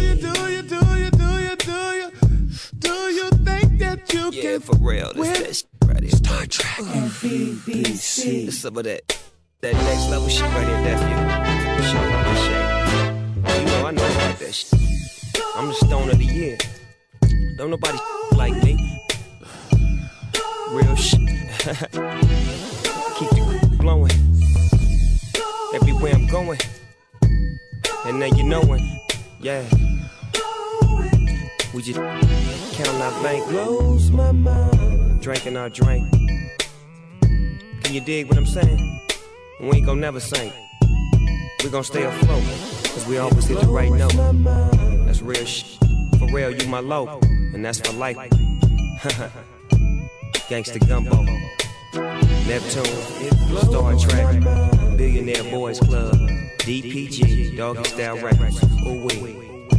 Do you think that you can? Yeah, for real. This that shit right here. Star Trek. BBC. It's some of that next level shit right here, nephew. Show up the shit. You know I know about that shit. I'm the stone of the year. Don't nobody like me. Real shit. Keep the blowing. Everywhere I'm going. And now you knowin'. Yeah. We just counting our bank. Blows my mind. Drinking our drink. Can you dig what I'm saying? We ain't gon' never sink. We gon' stay afloat, cause we always hit the right note. That's real shit. For real, you my low, and that's for life. Gangsta Gumbo, Neptune, Star Trek, Billionaire Boys Club, DPG, Doggy Style Records. Ooh wee.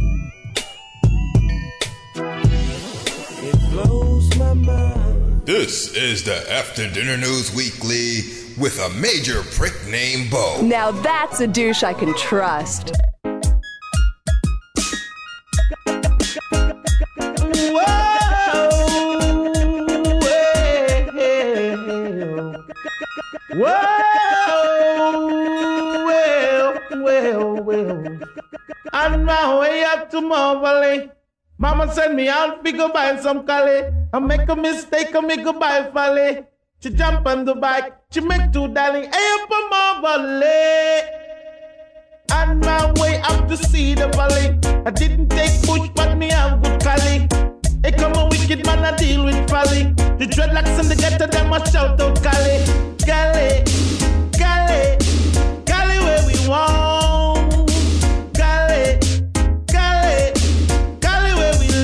It blows my mind. This is the After Dinner News Weekly with a major prick named Bo. Now that's a douche I can trust. Well. On my way up to Moberly, Mama sent me out, we go buy some Cali. I make a mistake, I make a buy Folly. She jump on the bike, she make two darling, hey up on Moberly. On my way up to see the valley, I didn't take push, but me have good Cali. Hey, come on, wicked man, I deal with folly. The dreadlocks and the ghetto, them a shout out Cali. Cali, Cali, Cali where we want. Cali, Cali, Cali where we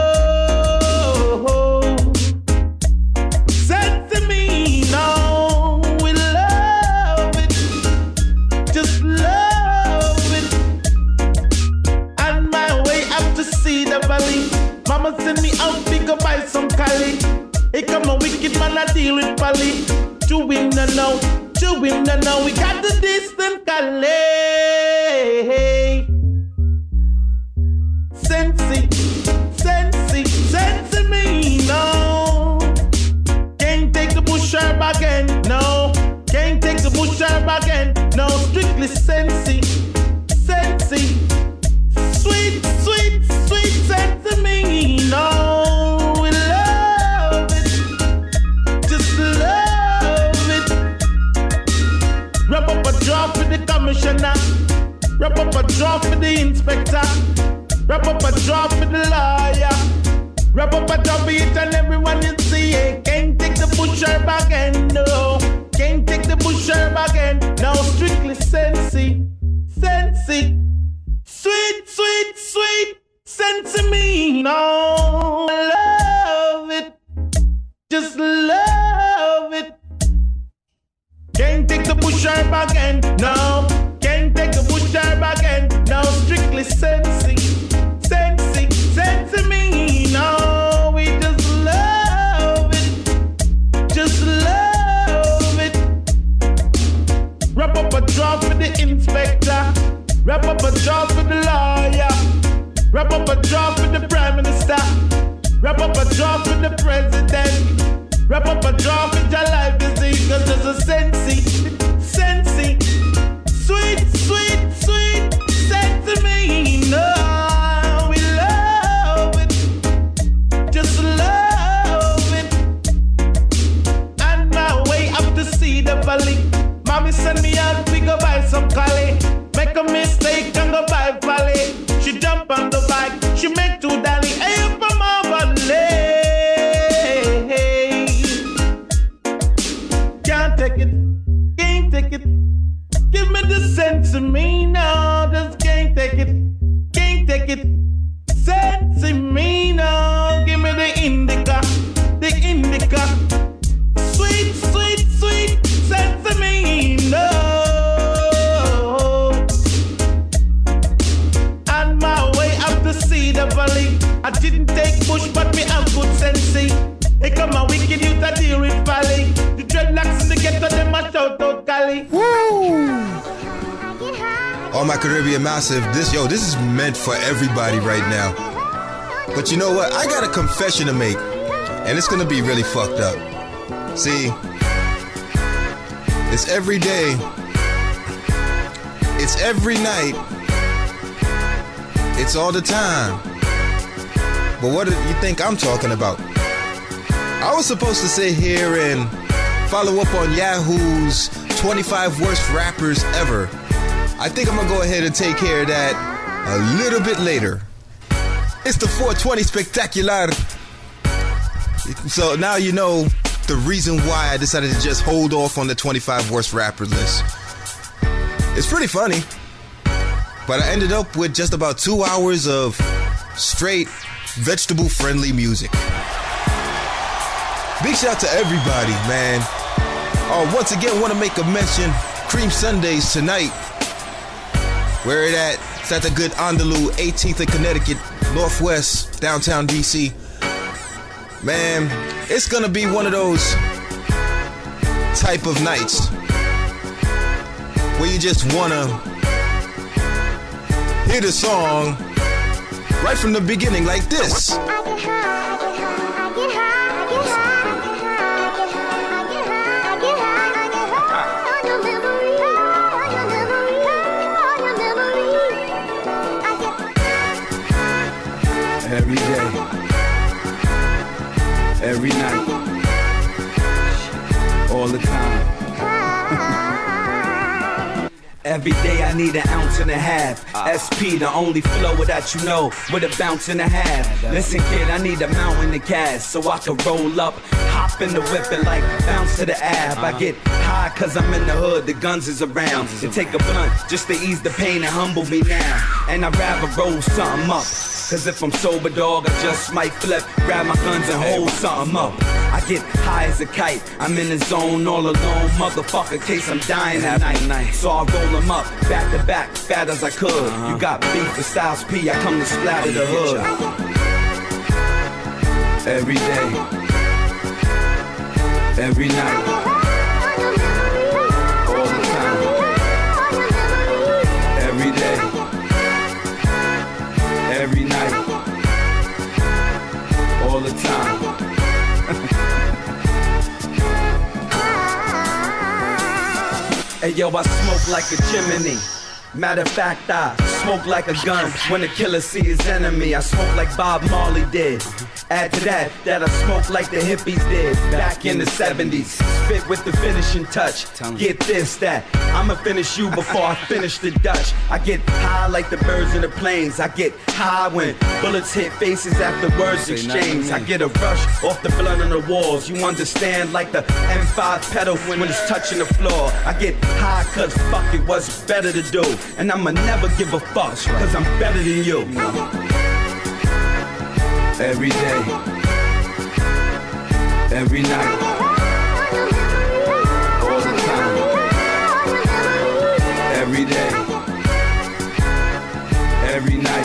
love. Send to me now, we love it. Just love it. On my way up to see the valley, Mama send me out, we go buy some Cali. Hey, come on, wicked man, I deal with folly. Chewing the know, we got the distant Cali. Sensi me, no. Can't take the bush herb again, no. Can't take the bush herb again, no. Strictly sensi. Sweet sensi me, no. We love it, just love it. Wrap up a draw for the commissioner. Wrap up a draw for the inspector. Wrap up a draw for the lawyer. Wrap up a draw for each and everyone you see. Can't take the bush herb again, no. Can't take the bush herb again, no. Strictly sensi. Sweet sensi me, no. Love it, just love it. Can't take the bush herb again, no. Can't take the bush herb again, no. Strictly sensi me, no. We just love it, Wrap up a drop into life is equal to the sensei. Sweet, sweet, sweet sesame. No, we love it. Just love it. On my way up to see the valley. Mommy send me out, we go buy some collie. Make a mistake and go buy valley. She jump on the bike, she make two Danny. Hey, up on my valley. Can't take it, can't take it. Give me the sense of me now, just can't take it, can't take it. Sense of me now, give me the indica, the indica. Sweet, sweet, sweet sense of me now. On my way up to see the valley, I didn't take push, but me have good sensei. They come a wicked youth a deal with valley. The dreadlocks in the ghetto, them a shout out Cali. Woo! All my Caribbean Massive, this is meant for everybody right now. But you know what? I got a confession to make, and it's gonna be really fucked up. See, it's every day, it's every night, it's all the time. But what do you think I'm talking about? I was supposed to sit here and follow up on Yahoo's 25 worst rappers ever. I think I'm gonna go ahead and take care of that a little bit later. It's the 420 Spectacular. So now you know the reason why I decided to just hold off on the 25 worst rappers list. It's pretty funny, but I ended up with just about 2 hours of straight vegetable-friendly music. Big shout to everybody, man. Once again, want to make a mention. Cream Sundays tonight. Where it at? It's at the good Andalou, 18th and Connecticut, Northwest, downtown DC. Man, it's gonna be one of those type of nights where you just wanna hear the song right from the beginning like this. Every day, every night, all the time. Every day I need an ounce and a half. SP, the only flow that you know, with a bounce and a half. Listen, kid, I need a mountain of cash so I can roll up, hop in the whip and like bounce to the ab. I get high cause I'm in the hood, the guns is around. They take a blunt just to ease the pain and humble me now. And I'd rather roll something up. Cause if I'm sober, dog, I just might flip, grab my guns and hold something up. I get high as a kite, I'm in the zone all alone, motherfucker, case I'm dying tonight. So I roll them up, back to back, fat as I could. You got beef with Styles P, I come to splatter the hood. Every day, every night, all the time. Every day, every night, all the time. Hey yo, I smoke like a chimney. Matter of fact, I smoke like a gun when the killer see his enemy. I smoke like Bob Marley did. Add to that I smoke like the hippies did back in the 70s. Spit with the finishing touch. Get this, that I'ma finish you before I finish the Dutch. I get high like the birds in the planes. I get high when bullets hit faces after words exchange. I get a rush off the blood on the walls. You understand, like the M5 pedal when it's touching the floor. I get high cause fuck it, what's better to do. And I'ma never give a fuck cause I'm better than you. Every day, every night, all the time. Every day, every night,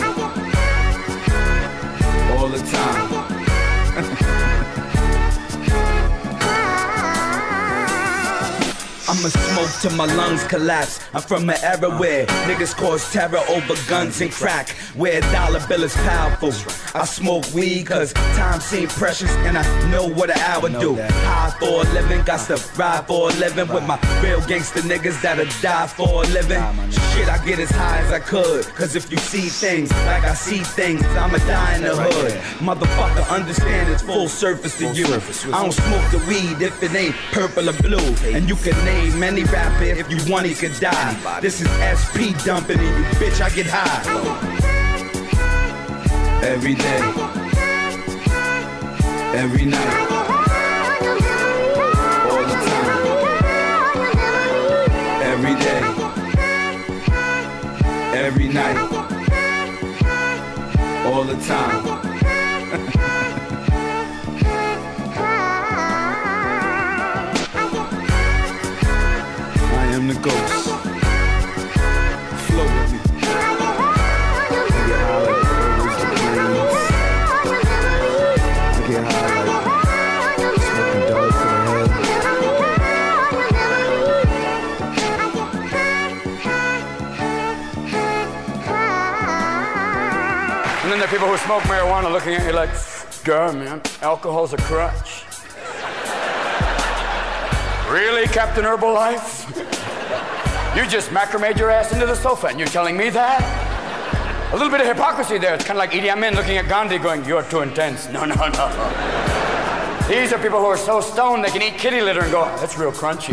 all the time. I'm I'ma smoke till my lungs collapse. I'm from an era where niggas cause terror over guns and crack, where a dollar bill is powerful. I smoke weed cause time seems precious and I know what an hour do. High for a living, got to ride for a living with my real gangster niggas that'll die for a living. Shit, I get as high as I could, cause if you see things like I see things, I'ma die in the hood. Motherfucker, understand it's full surface to you. I don't smoke the weed if it ain't purple or blue. And you can name any rapper if you want, he could die. This is SP dumping and you bitch, I get high. Every day, every night, all the time. Every day, every night, all the time. I am the ghost. Flow with me. Get high like smoking dope to the head. And then there are people who smoke marijuana looking at you like, God, man, alcohol's a crutch. Really, Captain Herbalife? You just macrameed your ass into the sofa and you're telling me that? A little bit of hypocrisy there. It's kind of like Idi Amin looking at Gandhi going, you're too intense. No. These are people who are so stoned they can eat kitty litter and go, that's real crunchy.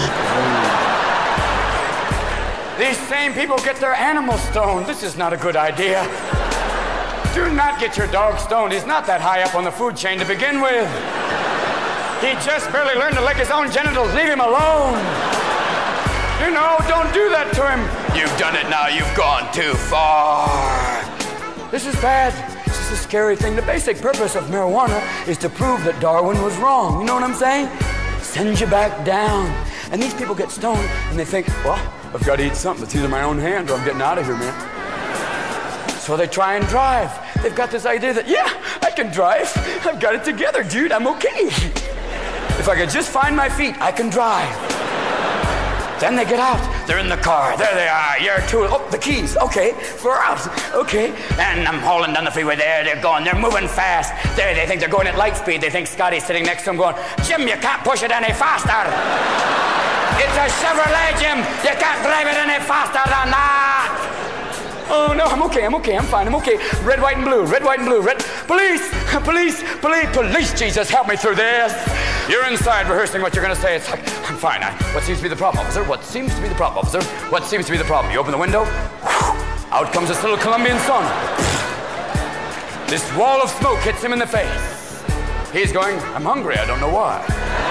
These same people get their animals stoned. This is not a good idea. Do not get your dog stoned. He's not that high up on the food chain to begin with. He just barely learned to lick his own genitals. Leave him alone. You know, don't do that to him. You've done it now. You've gone too far. This is bad. This is a scary thing. The basic purpose of marijuana is to prove that Darwin was wrong. You know what I'm saying? Send you back down. And these people get stoned and they think, well, I've got to eat something. It's either my own hand or I'm getting out of here, man. So they try and drive. They've got this idea that, yeah, I can drive. I've got it together, dude. I'm okay. If I could just find my feet, I can drive. Then they get out. They're in the car. There they are. You're two. Oh, the keys. Okay, we're out. Okay. And I'm hauling down the freeway. There they're going. They're moving fast. There they think they're going at light speed. They think Scotty's sitting next to them going, Jim, you can't push it any faster. It's a Chevrolet, Jim. You can't drive it any faster than that. Oh, no, I'm okay, I'm fine, I'm okay. Red, white, and blue, red, white, and blue, red. Police, Jesus, help me through this. You're inside rehearsing what you're going to say. It's like, I'm fine. What seems to be the problem, officer? What seems to be the problem, officer? What seems to be the problem? You open the window, out comes this little Colombian sauna. This wall of smoke hits him in the face. He's going, I'm hungry, I don't know why.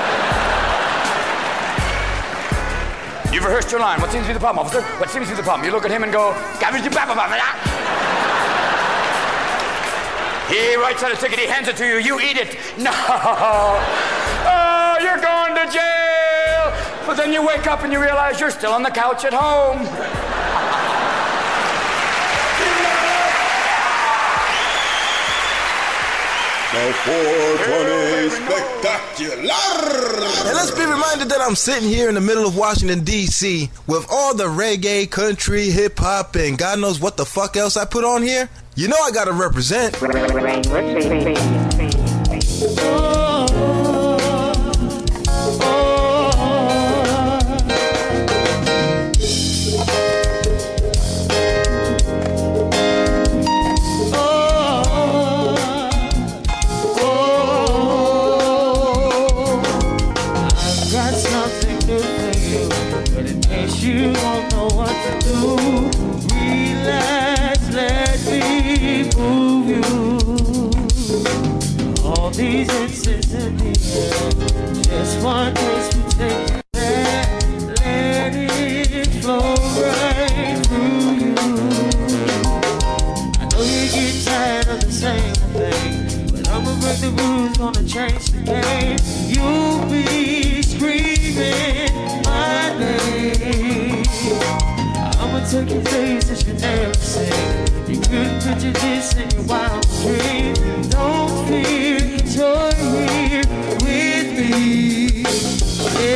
You've rehearsed your line. What seems to be the problem, officer? What seems to be the problem? You look at him and go, he writes out a ticket, he hands it to you, you eat it. No. Oh, you're going to jail. But then you wake up and you realize you're still on the couch at home. The 420 Spectacular! And let's be reminded that I'm sitting here in the middle of Washington, D.C. with all the reggae, country, hip-hop, and God knows what the fuck else I put on here. You know I gotta represent. You don't know what to do. Relax, let me move you. All these instances in the air, just one taste we take that. Let it flow right through you. I know you get tired of the same thing, but I'ma break the rules, gonna change the game. You'll be screaming my name. I'ma take your places you never seen. You couldn't picture this in your wildest dream. Don't fear, enjoy here with me.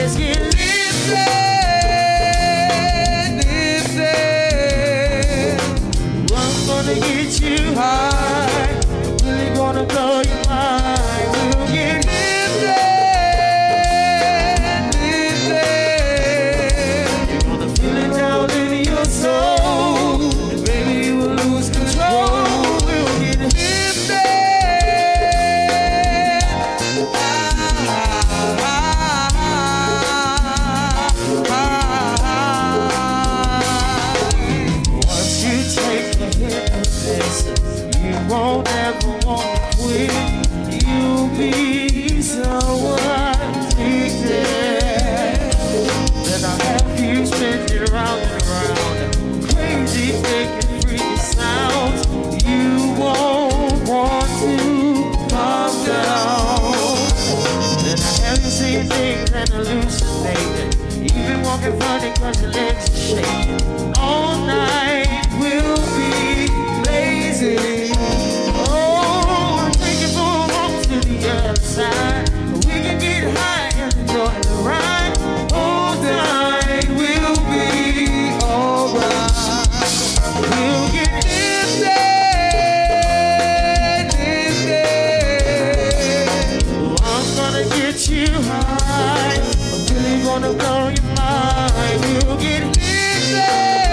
gonna blow your mind. You'll get dizzy,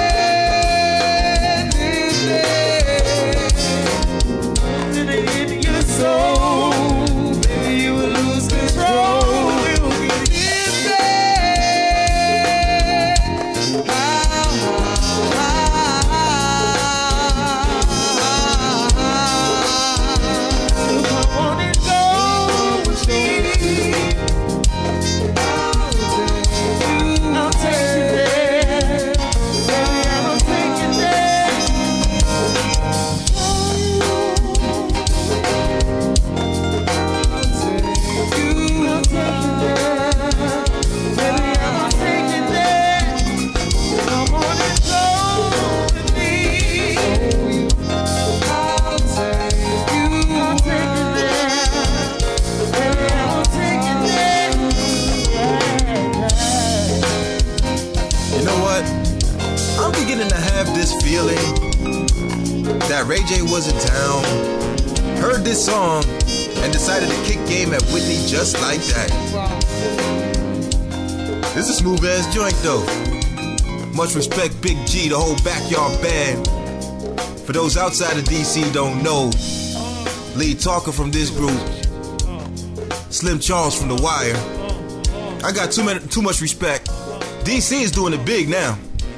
dizzy. And in your soul, baby, you will lose control. You'll get dizzy. That Ray J was in town, heard this song, and decided to kick game at Whitney just like that. This is a smooth ass joint though. Much respect Big G, the whole Backyard Band. For those outside of DC don't know, lead talker from this group, Slim Charles from The Wire. I got too much respect. DC is doing it big now.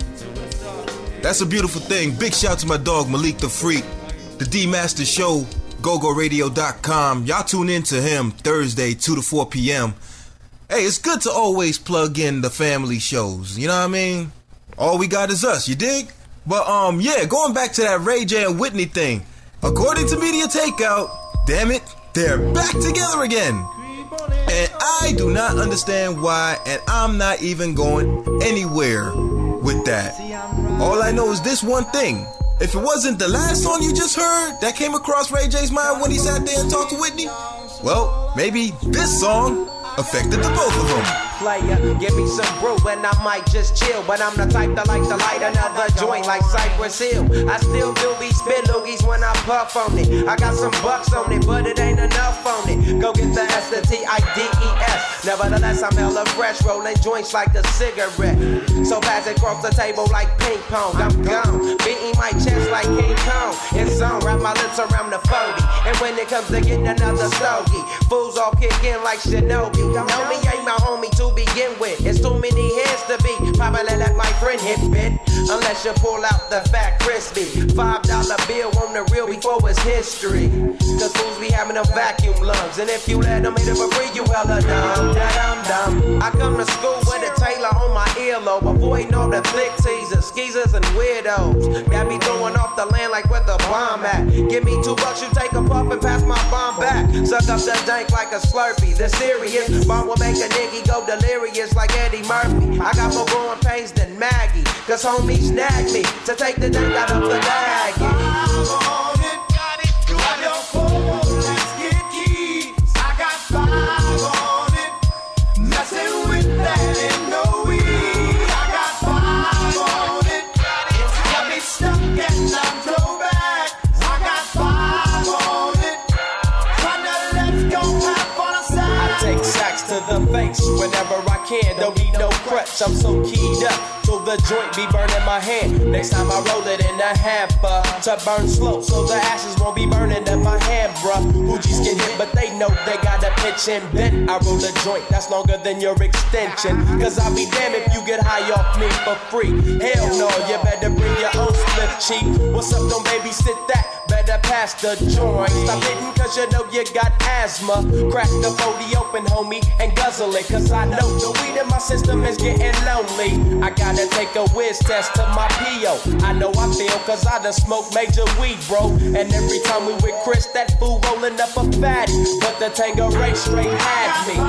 That's a beautiful thing. Big shout to my dog Malik the Freak, the D-Master Show, GoGoRadio.com. Y'all tune in to him Thursday 2 to 4 p.m. Hey, it's good to always plug in the family shows. You know what I mean? All we got is us, you dig? But yeah, going back to that Ray J and Whitney thing. According to Media Takeout, damn it, they're back together again. And I do not understand why, and I'm not even going anywhere with that. All I know is this one thing. If it wasn't the last song you just heard that came across Ray J's mind when he sat there and talked to Whitney, well, maybe this song affected the both of them. Player, give me some brew and I might just chill. But I'm the type that like to light another joint like Cypress Hill. I still do be spit loogies when I puff on it. I got some bucks on it, but it ain't enough on it. Go get the S-T-I-D-E-S. Nevertheless, I'm hella fresh, rolling joints like a cigarette. So pass it across the table like ping pong. I'm gone, beating my chest like King Kong. It's on, wrap my lips around the 40. And when it comes to getting another stogie, fools all kick in like Shinobi. Know me ain't my homie to begin with. It's too many heads to be. Probably let my friend hit bit. Unless you pull out the fat crispy $5 bill on the real before it's history. Cause fools be having them vacuum lungs. And if you let them hit it for free, you hella dumb. I come to school with a Taylor on my earlobe. Avoiding all the flick teasers, skeezers, and weirdos. Got me throwing off the land like where the bomb at. Give me $2, you take a puff and pass my bomb back. Suck up the dank like a Slurpee. The serious bomb will make a nigga go delirious like Eddie Murphy. I got more growing pains than Maggie. Cause homies snagged me to take the dank out of the bag. Whenever I can, don't need no crutch, I'm so keyed up, so the joint be burning my hand. Next time I roll it in a hamper, to burn slow, so the ashes won't be burning in my hand, bruh. Hoogies get hit, but they know they got a pitch and bent. I roll a joint that's longer than your extension, cause I'll be damned if you get high off me for free. Hell no, you better bring your own slip cheap. What's up, don't babysit that, better pass the joint. Stop hitting cause you know you got asthma. Crack the 40 open, homie, and guzzle it, cause I know the weed in my system is getting lonely. I gotta take a whiz test to my P.O. I know I feel cause I done smoked major weed, bro. And every time we with Chris, that fool rolling up a fatty. But the Tangeray straight had me.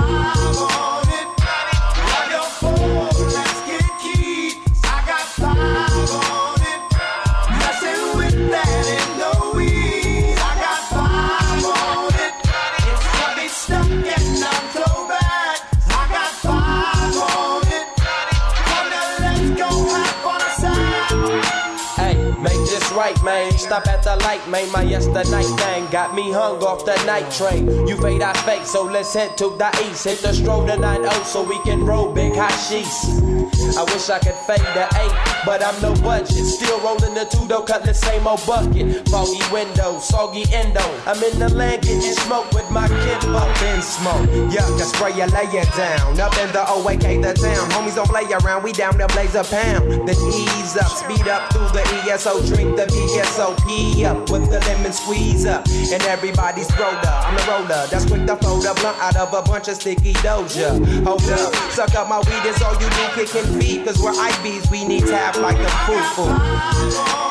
right, man. Stop at the light, man. My yesterday thing got me hung off the night train. You fade, I fake, so let's head to the east. Hit the stroll to 9-0 so we can roll big hot sheets. I wish I could fade the 8, but I'm no budget. Still rolling the 2 though, cut the same old bucket. Foggy window, soggy endo. I'm in the land getting smoke with my kid up in smoke. Yuck, I spray you, lay it down. Up in the OAK, the town. Homies don't play around, we down to blaze a pound. Then ease up, speed up through the ESO. Drink the VSOP up with the lemon squeeze up. And everybody's roller, I'm the roller. That's quick to fold a blunt out of a bunch of sticky doja. Hold up, suck up my weed, it's all you need, kicking feet. Cause we're IBs, we need tap like a foo-foo.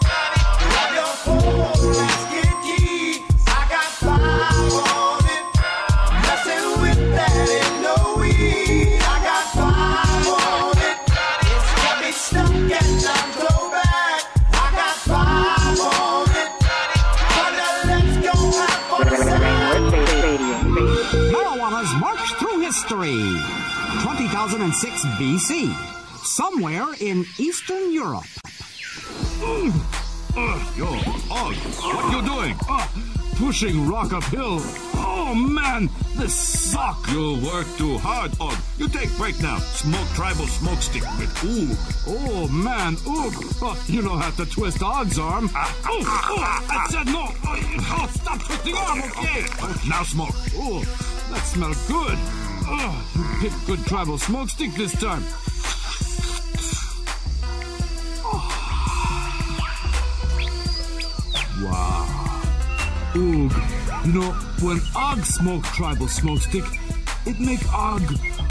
Marijuana's march through history. 2006 BC. Somewhere in Eastern Europe. Yo, Og, what you doing? Pushing rock uphill. Oh man, this suck. You work too hard, Og. You take break now. Smoke tribal smoke stick with Oog. Oh man, Oog. You know how to twist Og's arm. I said no. Oh, stop twisting arm, okay? Now smoke. Oh, that smells good. You picked good tribal smoke stick this time. Wow. Oog, you know, when Og smoke tribal smoke stick, it make Og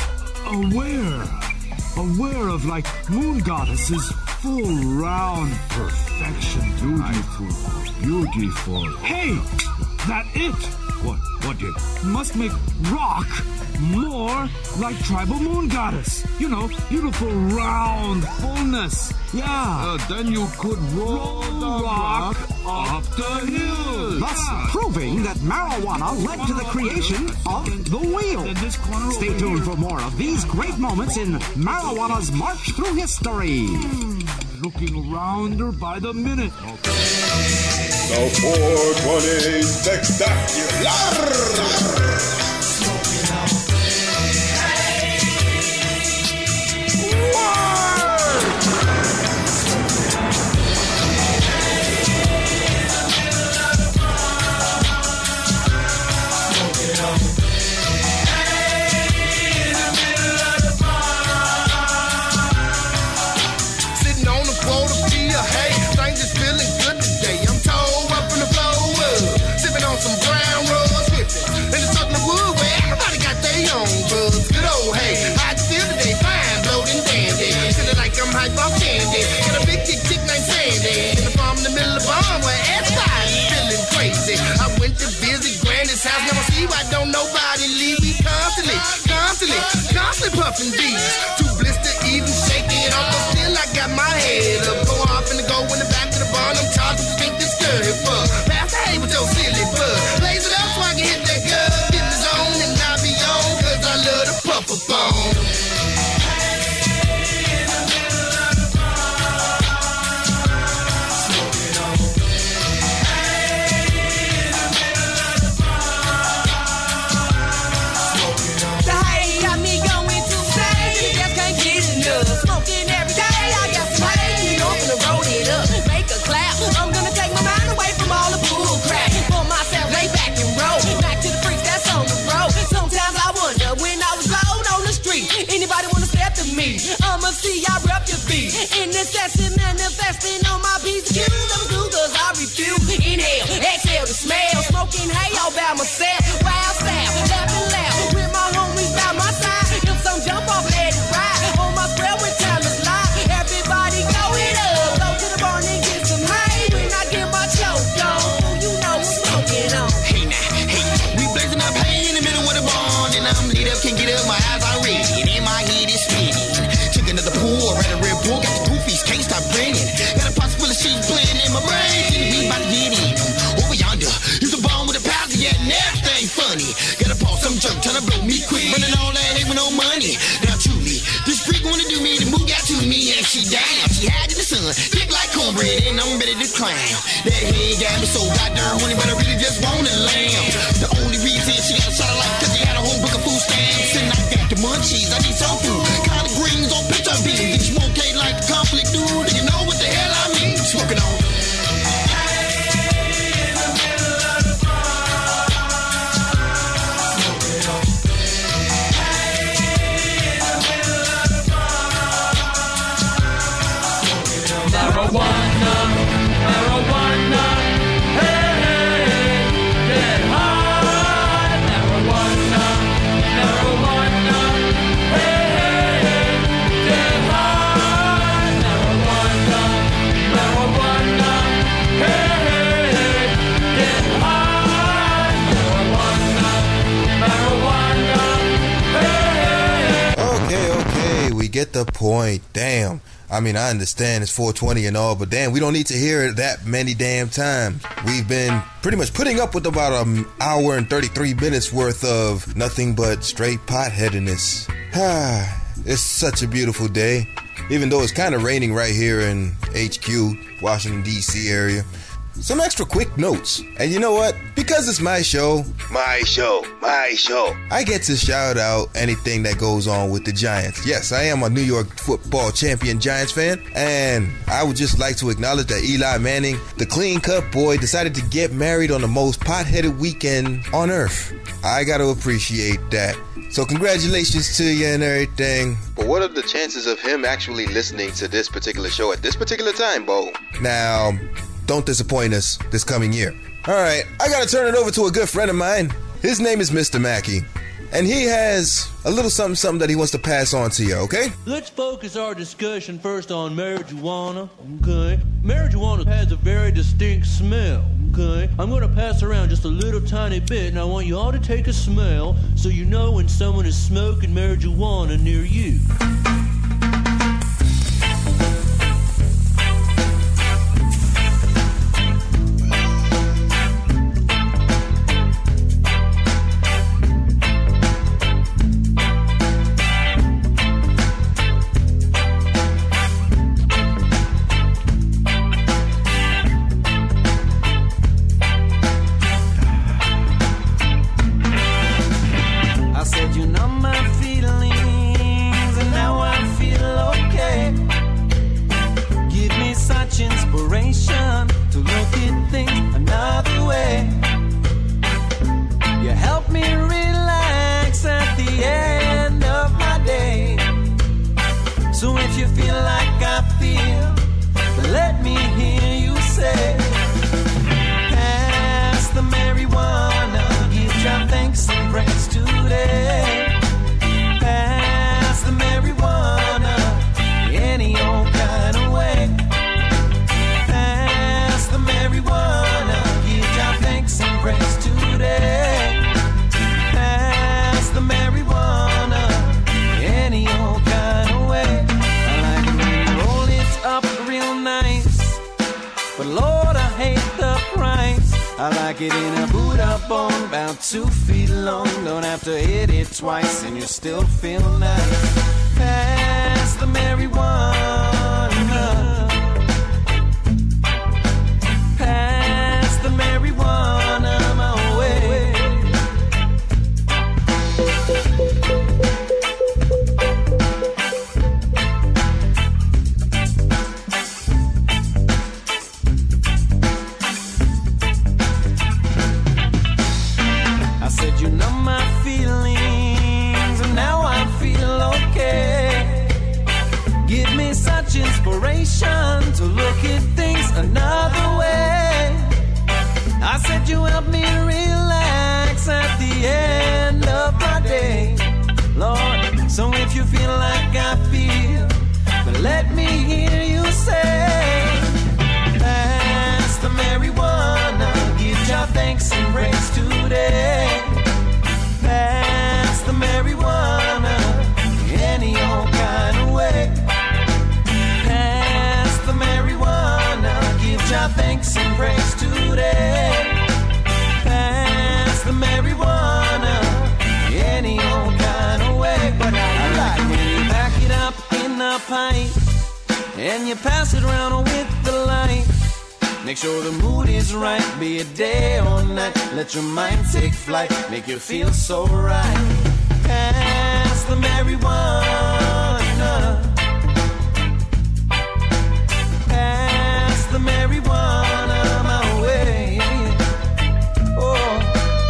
aware of like moon goddesses full round perfection. Beautiful. Hey, that it? What did? Must make rock more like tribal moon goddess. You know, beautiful round fullness. Yeah. Then you could roll the rock up the hill. Thus proving that marijuana led to the creation of the wheel. Stay tuned for more of these great moments in marijuana's march through history. Looking rounder by the minute. The 420 Spectacular! Don't nobody leave me constantly puffing these. Too blister, even shaking it off, but still I got my head up. Go off and go in the back of the barn. I'm charged with think this girl here for. Pass the hay with your silly bud. Blaze it up so I can hit that gun. Get the zone and I be on, cause I love to puff a bone. I'ma see I rep your beat. In this session, manifesting on my piece of cue. Never do cause I refuse. Inhale, exhale the smell. Smoking hay all by myself. Wild style, laughing loud. With my homies by my side. If some jump off, let it ride. On my spread with time to slide. Everybody go it up. Go to the barn and get some hay. When I get my choke on, you know I'm smoking on. Hey now, hey, we blazing up hay in the middle of the barn. And I'm lit up, can't get up, my eyes are red. And my head is spinning. The pool, red a red bull, got the goofies, can't stop grinning. Got a possibility playing in my brain, and we about to get in. Over yonder, is the bomb with the power, yeah, and everything funny. Got a pause, some jerk, trying to blow me quick, running all that hate with no money. Now truly, this freak wanna do me, the move got to me, and she down, she hide in the sun, thick like cornbread. it and I'm ready to clown. That head got me so goddamn horny, but I really just wanna lamb. The only reason she got a shot of life, cause she had a whole book of food stamps. And I got the munchies, I need some food. Collard greens on pizza beans. Each smoke ain't like the conflict, dude. And you know what the hell I mean? Smoking on. Get the point. Damn. I mean, I understand it's 420 and all, but damn, we don't need to hear it that many damn times. We've been pretty much putting up with about an hour and 33 minutes worth of nothing but straight potheadedness. It's such a beautiful day, even though it's kind of raining right here in HQ, Washington, D.C. area. Some extra quick notes. And you know what? Because it's my show, I get to shout out anything that goes on with the Giants. Yes, I am a New York football champion Giants fan, and I would just like to acknowledge that Eli Manning, the clean-cut boy, decided to get married on the most pot-headed weekend on earth. I got to appreciate that. So congratulations to you and everything. But what are the chances of him actually listening to this particular show at this particular time, Bo? Now, don't disappoint us this coming year. Alright, I gotta turn it over to a good friend of mine. His name is Mr. Mackey, and he has a little something that he wants to pass on to you, okay? Let's focus our discussion first on marijuana, okay? Marijuana has a very distinct smell, okay? I'm gonna pass around just a little tiny bit, and I want you all to take a smell so you know when someone is smoking marijuana near you. I like it in a boot up on about 2 feet long. Don't have to hit it twice and you still feel nice. Pass the marijuana. Pass the marijuana my way. I said you know my feelings and now I feel okay. Give me such inspiration to look at things another way. I said you help me relax at the end of my day, Lord. So if you feel like I feel, then let me hear you say, pass the marijuana, give your thanks and praise today. Pass the marijuana any old kind of way. Pass the marijuana, give your thanks and praise today. Pass the marijuana any old kind of way. But I like when you pack it up in a pipe and you pass it around with the light. Make sure the mood is right, be it day or night. Let your mind take flight, make you feel so right. Pass the marijuana. Pass the marijuana my way. Oh.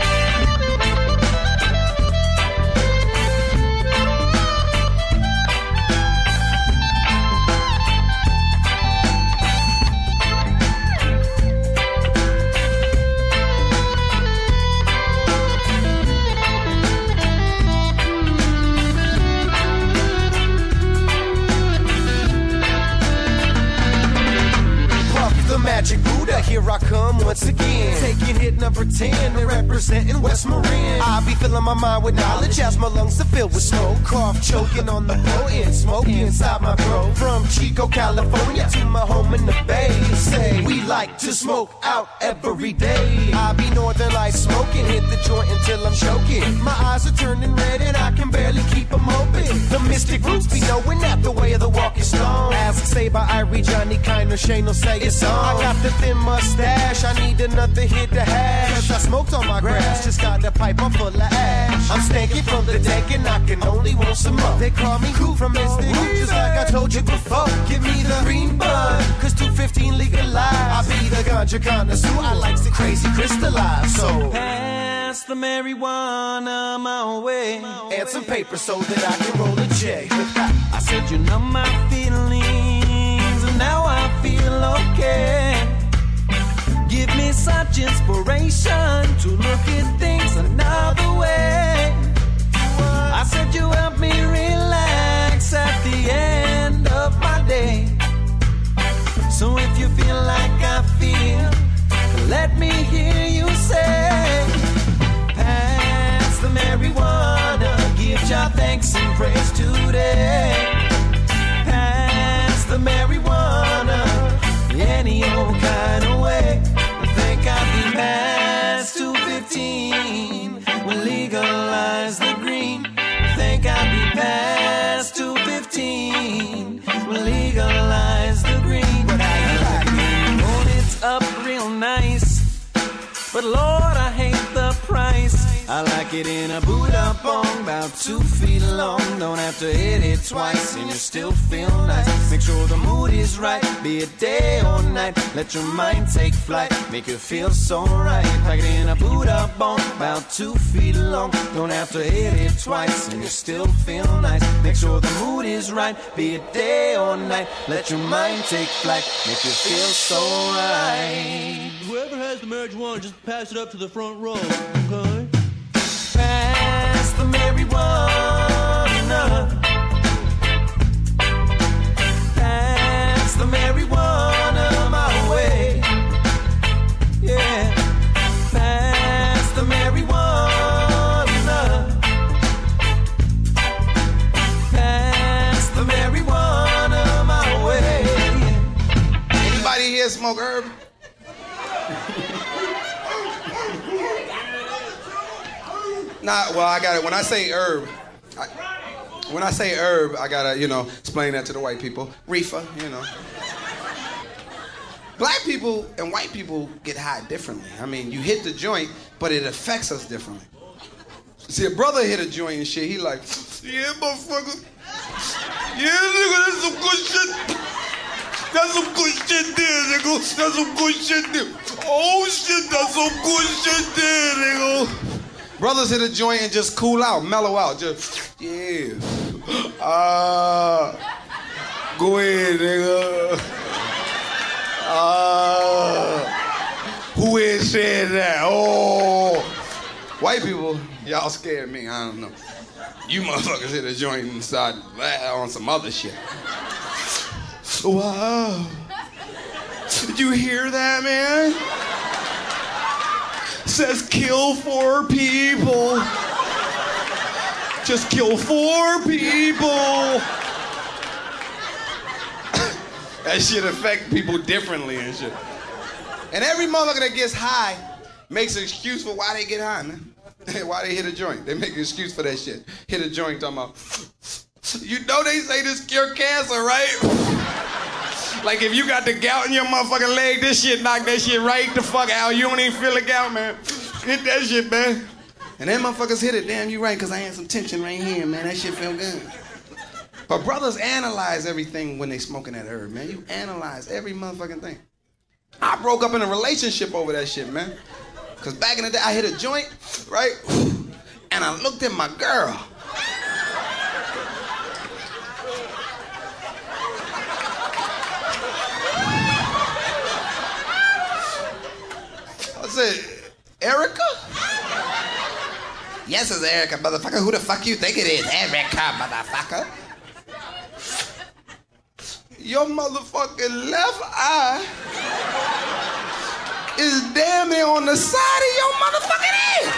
Magic Buddha, here I come once again. Taking hit number 10 and representing West Marin. I be filling my mind with knowledge as my lungs are filled with smoke. Cough choking on the potent, smoke inside my throat. From Chico, California to my home in the Bay. Say, we like to smoke out every day. I be northern light smoking, hit the joint until I'm choking. My eyes are turning red and I can barely keep them open. The mystic roots be knowing that the way of the walk is stone. As say by Irie, Johnny Kinder, Shane will say it's on. I got the thin mustache, I need another hit to hash. Cause I smoked on my grass, just got the pipe, I'm full of ash. I'm stanky from the dank and I can only want some more. They call me cool from Mystic, just like I told you before. Give me the green bud, cause 215 legalized. I be the ganja connoisseur, I like the crazy crystallized. So pass the marijuana my way, and some paper so that I can roll a J. I said you know my feelings, and now I feel okay. Give me such inspiration to look at things another way. I said you help me relax at the end of my day. So if you feel like I feel, let me hear you say, pass the marijuana, give Jah thanks and praise today. Pass the marijuana, any old kind of way. I think I'll be past 215. We'll legalize the green. I think I'll be past 215. We'll legalize the green. But it's up real nice, but Lord, I hate the price. I like it in a Buddha bong, about 2 feet long. Don't have to hit it twice and you still feel nice. Make sure the mood is right, be it day or night. Let your mind take flight, make you feel so right. Like it in a Buddha bong, about 2 feet long. Don't have to hit it twice and you still feel nice. Make sure the mood is right, be it day or night. Let your mind take flight, make you feel so right. Whoever has the marijuana, just pass it up to the front row, okay? Pass the marijuana. Pass the marijuana my way. Yeah. Pass the marijuana. Pass the marijuana my way. Anybody here smoke herb? Nah, well, I got it. When I say herb, I gotta, explain that to the white people. Reefer, Black people and white people get high differently. I mean, you hit the joint, but it affects us differently. See, a brother hit a joint and shit, he like, yeah, motherfucker. Yeah, nigga, that's some good shit. That's some good shit there, nigga. That's some good shit there. Oh, shit, that's some good shit there, nigga. Brothers hit a joint and just cool out, mellow out, just, yeah. Go ahead, nigga. Who ain't saying that? Oh. White people, y'all scared me, I don't know. You motherfuckers hit a joint and start on some other shit. Wow. Did you hear that, man? Says kill 4 people. Just kill 4 people. That shit affect people differently and shit. And every motherfucker that gets high makes an excuse for why they get high, man. Why they hit a joint. They make an excuse for that shit. Hit a joint talking about, you know they say this cure cancer, right? Like if you got the gout in your motherfucking leg, this shit knock that shit right the fuck out. You don't even feel the gout, man. Hit that shit, man. And then motherfuckers hit it. Damn, you right, because I had some tension right here, man. That shit feel good. But brothers analyze everything when they smoking that herb, man. You analyze every motherfucking thing. I broke up in a relationship over that shit, man. Because back in the day, I hit a joint, right? And I looked at my girl. I said, Erica? Yes, it's Erica, motherfucker. Who the fuck you think it is? Erica, motherfucker. Your motherfucking left eye is damn near on the side of your motherfucking head.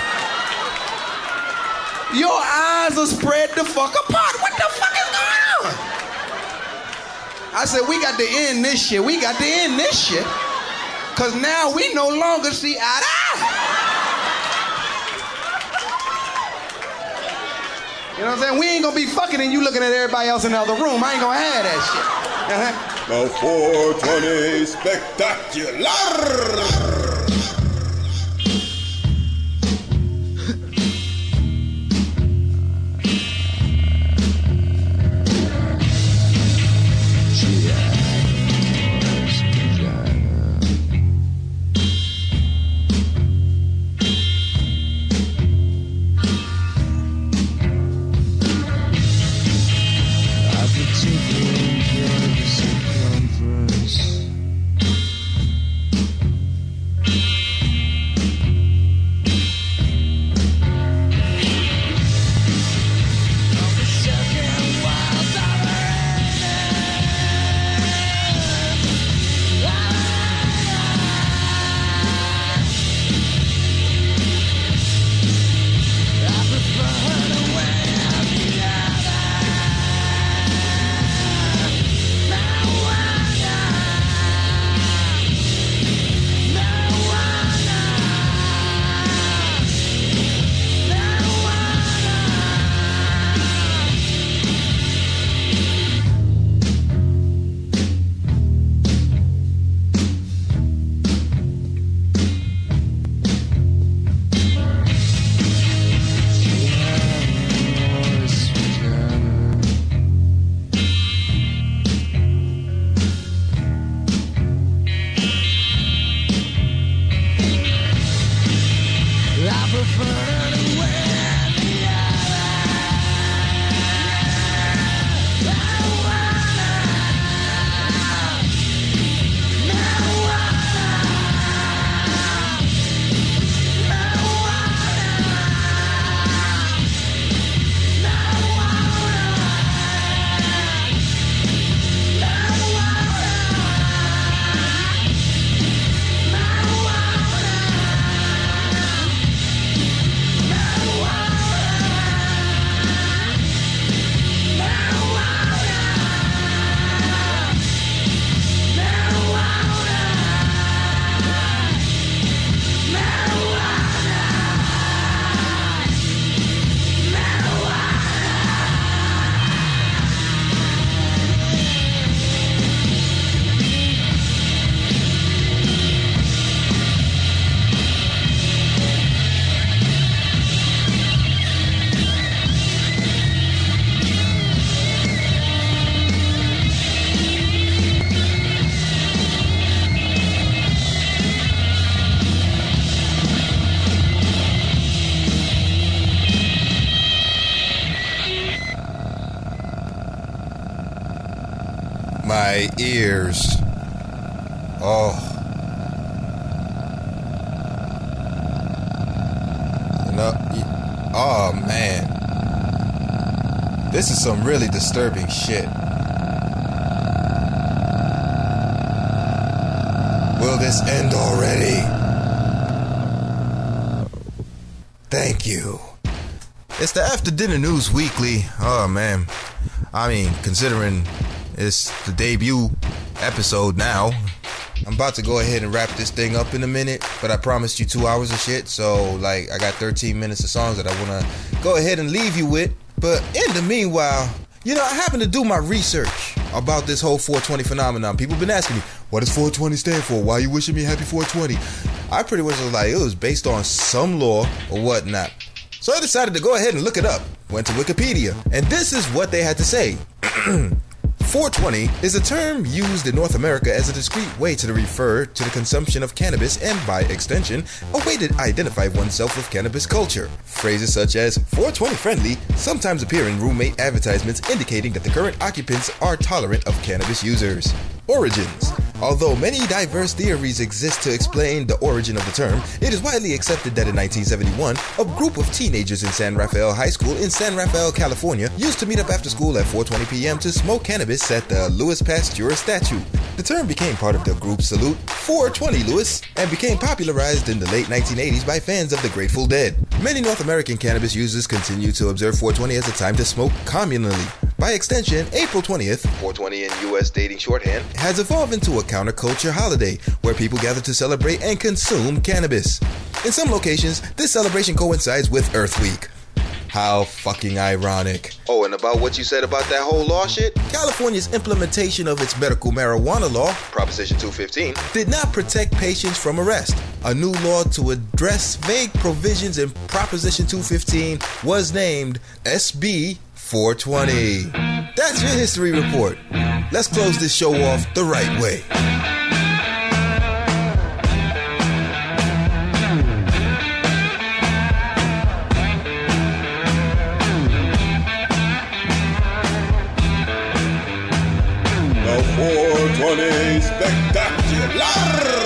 Your eyes are spread the fuck apart. What the fuck is going on? I said, we got to end this shit. We got to end this shit. Because now we no longer see eye to eye. You know what I'm saying? We ain't gonna be fucking and you looking at everybody else in the other room. I ain't gonna have that shit. The 420 Spectacular! My ears. Oh. No. Oh, man. This is some really disturbing shit. Will this end already? Thank you. It's the After Dinner News Weekly. Oh, man. I mean, considering it's the debut episode now, I'm about to go ahead and wrap this thing up in a minute, but I promised you 2 hours of shit, so I got 13 minutes of songs that I want to go ahead and leave you with. But in the meanwhile, You know, I happened to do my research about this whole 420 phenomenon. People have been asking me, what does 420 stand for? Why are you wishing me happy 420? I pretty much was like, it was based on some law or whatnot. So I decided to go ahead and look it up. Went to Wikipedia, and this is what they had to say. 420 is a term used in North America as a discrete way to refer to the consumption of cannabis and, by extension, a way to identify oneself with cannabis culture. Phrases such as 420 friendly sometimes appear in roommate advertisements indicating that the current occupants are tolerant of cannabis users. Origins. Although many diverse theories exist to explain the origin of the term, it is widely accepted that in 1971, a group of teenagers in San Rafael High School in San Rafael, California, used to meet up after school at 4:20 p.m. to smoke cannabis at the Louis Pasteur statue. The term became part of the group's salute, 420 Louis, and became popularized in the late 1980s by fans of the Grateful Dead. Many North American cannabis users continue to observe 420 as a time to smoke communally. By extension, April 20th, 420 in U.S. dating shorthand, has evolved into a counterculture holiday where people gather to celebrate and consume cannabis. In some locations, this celebration coincides with Earth Week. How fucking ironic. Oh, and about what you said about that whole law shit? California's implementation of its medical marijuana law, Proposition 215, did not protect patients from arrest. A new law to address vague provisions in Proposition 215 was named SB 420. That's your history report. Let's close this show off the right way. The 420 Spectacular!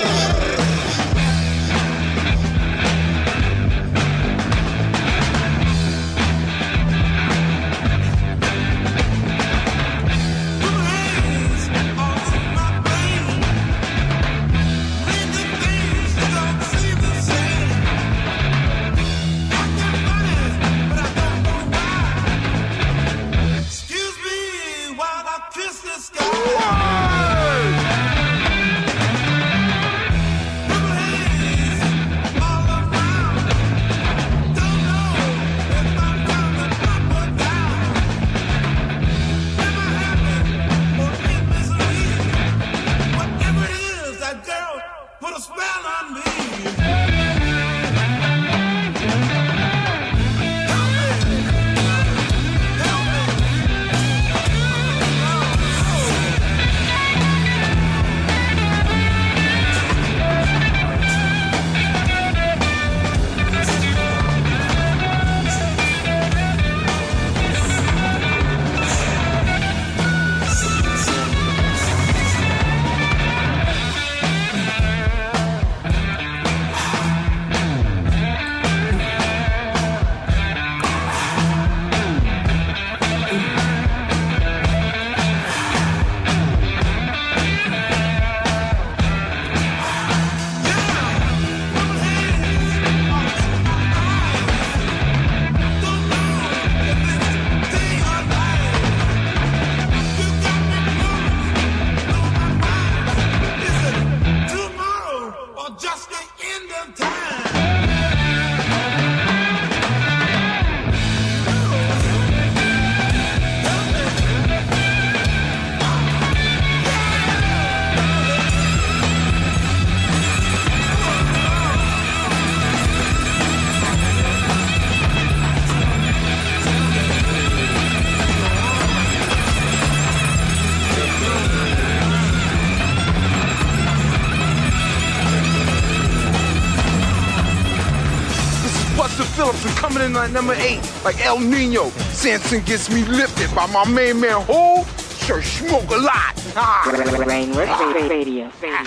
Phillips and coming in like number 8, like El Nino. Samson gets me lifted by my main man Ho. Sure smoke a lot. Rainwood Radio.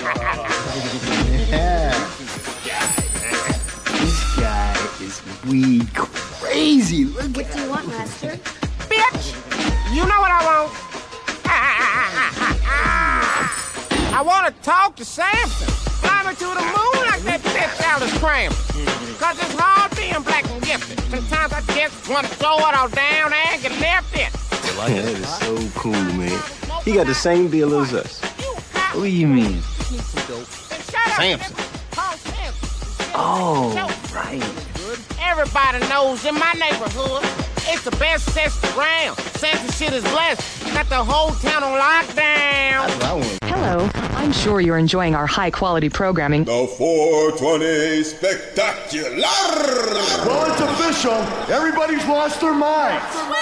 This guy is weed crazy. Look What do you want, Master? Bitch, you know what I want. I want to talk to Samson. Fly me to the moon like that bitch Alice Kramer. Cause it's hard being black and gifted. Sometimes I just want to throw it all down there and get lifted. That is so cool, man. He got the same deal as us. What do you mean? Samson. Oh, right. Everybody knows in my neighborhood It's the best system around. Sansa shit is blessed. Got the whole town on lockdown. That's what I want. Hello. I'm sure you're enjoying our high-quality programming. The 420 Spectacular! Well, it's official. Everybody's lost their minds.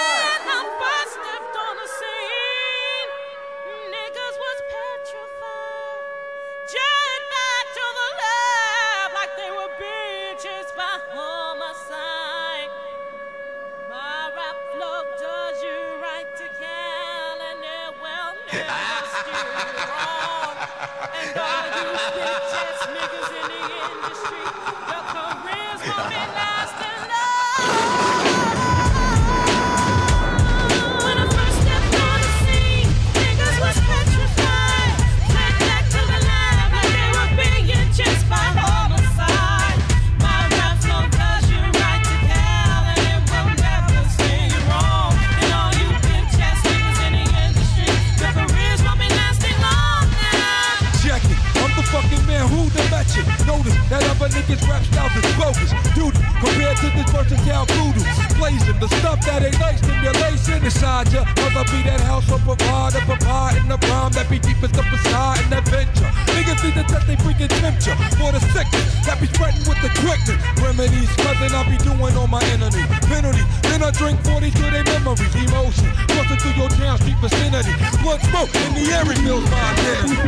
Notice that other niggas' rap styles is bogus. Dude, compared to this versatile voodoo. Blazing the stuff that ain't nice, stimulation inside ya. Cause I be that house of provider, in the rhyme that be deep as the facade and adventure. Niggas need to test they freaking temperature for the sickness that be spreading with the quickness. Remedies, cousin, I be doing on my enemy. Penalty, then I drink 40 to their memories. Emotion, crossing through your town street vicinity. Blood smoke in the air reveals my identity.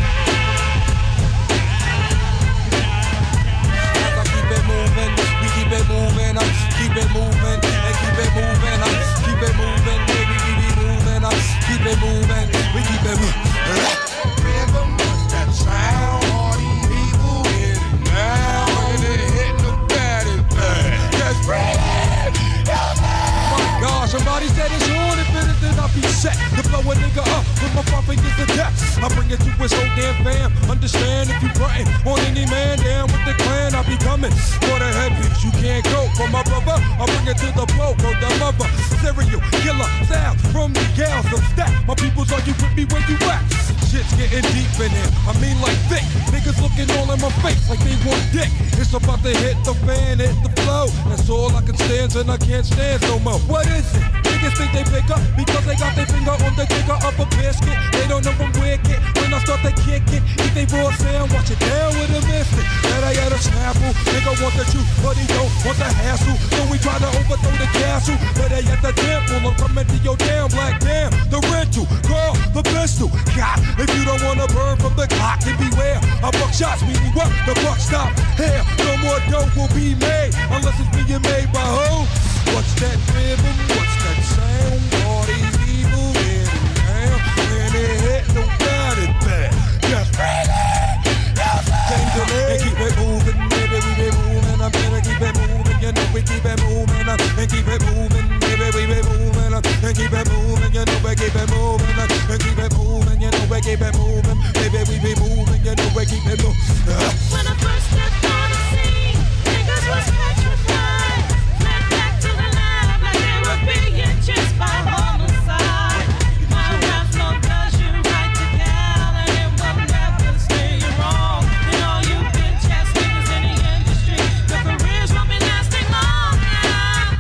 We keep it moving, keep it moving, and keep it moving, keep it moving, baby, we be moving, keep it moving, we keep it moving. Rhythm, what's that sound? All these people in it now, and it hit the body bad. Just breathe. My God, somebody said it's on, if anything I'll be set to blow a nigga up with my 5 fingers to death. I bring it to his whole damn fam. Understand if you frontin' on any man down with the clan, I be coming for the heavies. You can't go for my brother. I bring it to the blow, bro, the mother. Serial killer sound from the gals of stack. My peoples, are you with me where you at? Shit's getting deep in here. I mean like thick. Niggas looking all in my face like they want dick. It's about to hit the fan, hit the flow. That's all I can stand and I can't stand no more. What is it? Niggas think they pick up because they got their finger on the trigger of a biscuit. They don't know I'm wicked. When I start to kick it, eat they raw sound, watch it down with a mystic. That I got a snapple. Nigga want the truth, but he don't want the hassle. So we try to overthrow the castle. But they at the temple, I'm coming to your damn black damn. The rental, call the pistol. God, if you don't wanna burn from the clock, then beware. A buck shots, meaning what? The buck stop. Here, no more dope will be made unless it's being made by who? What's that rhythm? What's that sound? All these people in it now. When it hit, no doubt it bad. Just breathe it. And keep it moving, baby, we be moving. I'm gonna keep it moving, you know we keep it moving. And keep it moving, baby, we be moving. And keep it moving, you know we keep it moving. And keep it moving, you know we keep it moving. Baby, we be moving, you know we keep it moving. When I first stepped on the scene, niggas was petrified. Fled back to the lab like they were being chased by homicide. My rap's no cause you right to Cal, and it will never stay wrong. And all you bitch ass niggas in the industry, your careers won't be lasting long now.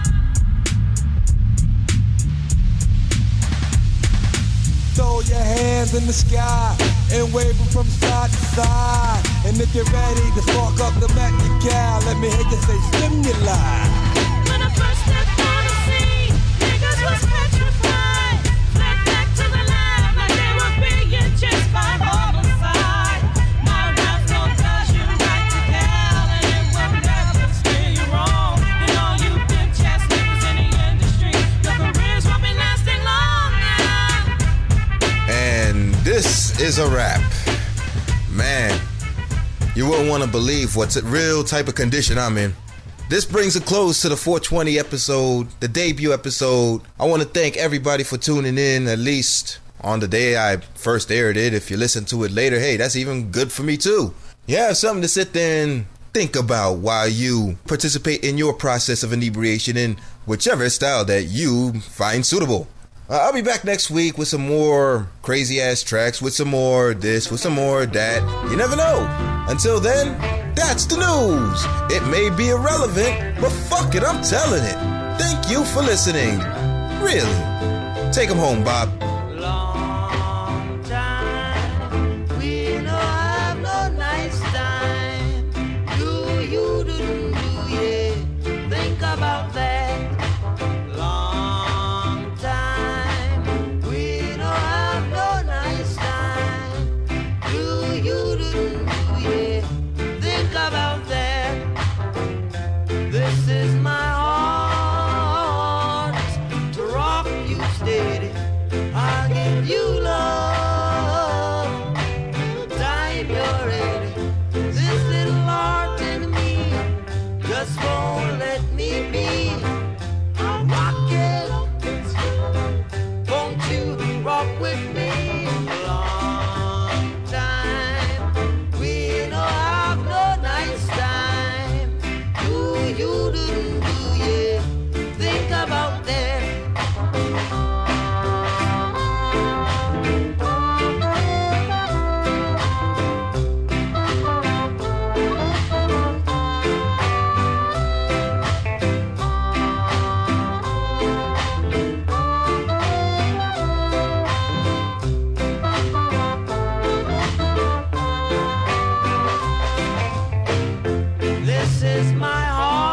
Throw your hands in the sky and wave them from side to side. And if you're ready to spark up the Mac-Cal, let me hear you say stimuli. When I first stepped on the scene, niggas was petrified. Fled back to the lab like they were being chased by homicide. My rap's no cause you right to Cal, and it will never stay wrong. And all you bitch ass niggas in the industry, your careers won't be lasting long now. And this is a wrap. Man, you wouldn't want to believe what's a real type of condition I'm in. This brings a close to the 420 episode, the debut episode. I want to thank everybody for tuning in, at least on the day I first aired it. If you listen to it later, hey, that's even good for me too. You have something to sit there and think about while you participate in your process of inebriation in whichever style that you find suitable. I'll be back next week with some more crazy ass tracks, with some more this, with some more that. You never know. Until then, that's the news. It may be irrelevant, but fuck it, I'm telling it. Thank you for listening. Really. Take them home, Bob. Long time, we no have no nice time. Do you, yeah, think about that. Long time, we no have no nice time. Do you, yeah, think about that. This is my heart to rock you steady. I'll give you love time you're ready. This little heart in me just won't let me be. I'm rocking, won't you rock with me? Long time, we no have no nice time. Do you, yeah, think about that. This is my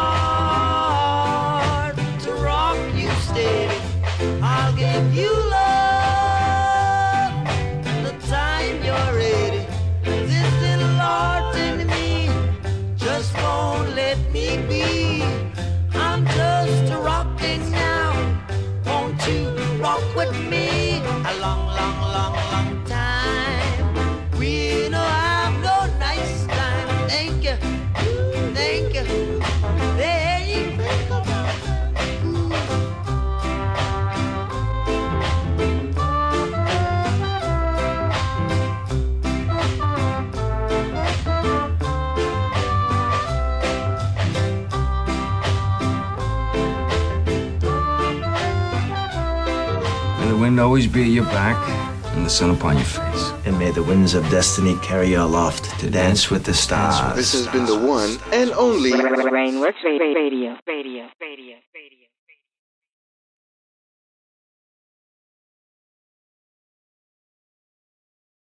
heart to rock you steady. I'll give you love the time you're ready. This little heart in me just won't let me be. I'm just rocking now. Won't you rock with me? A long, long, long, long time. We no have no nice time. Thank you. Thank you. There you go. May the wind always be at your back and the sun upon your face. And may the winds of destiny carry you aloft to dance with the stars. This has been the one and only Rainworks Radio.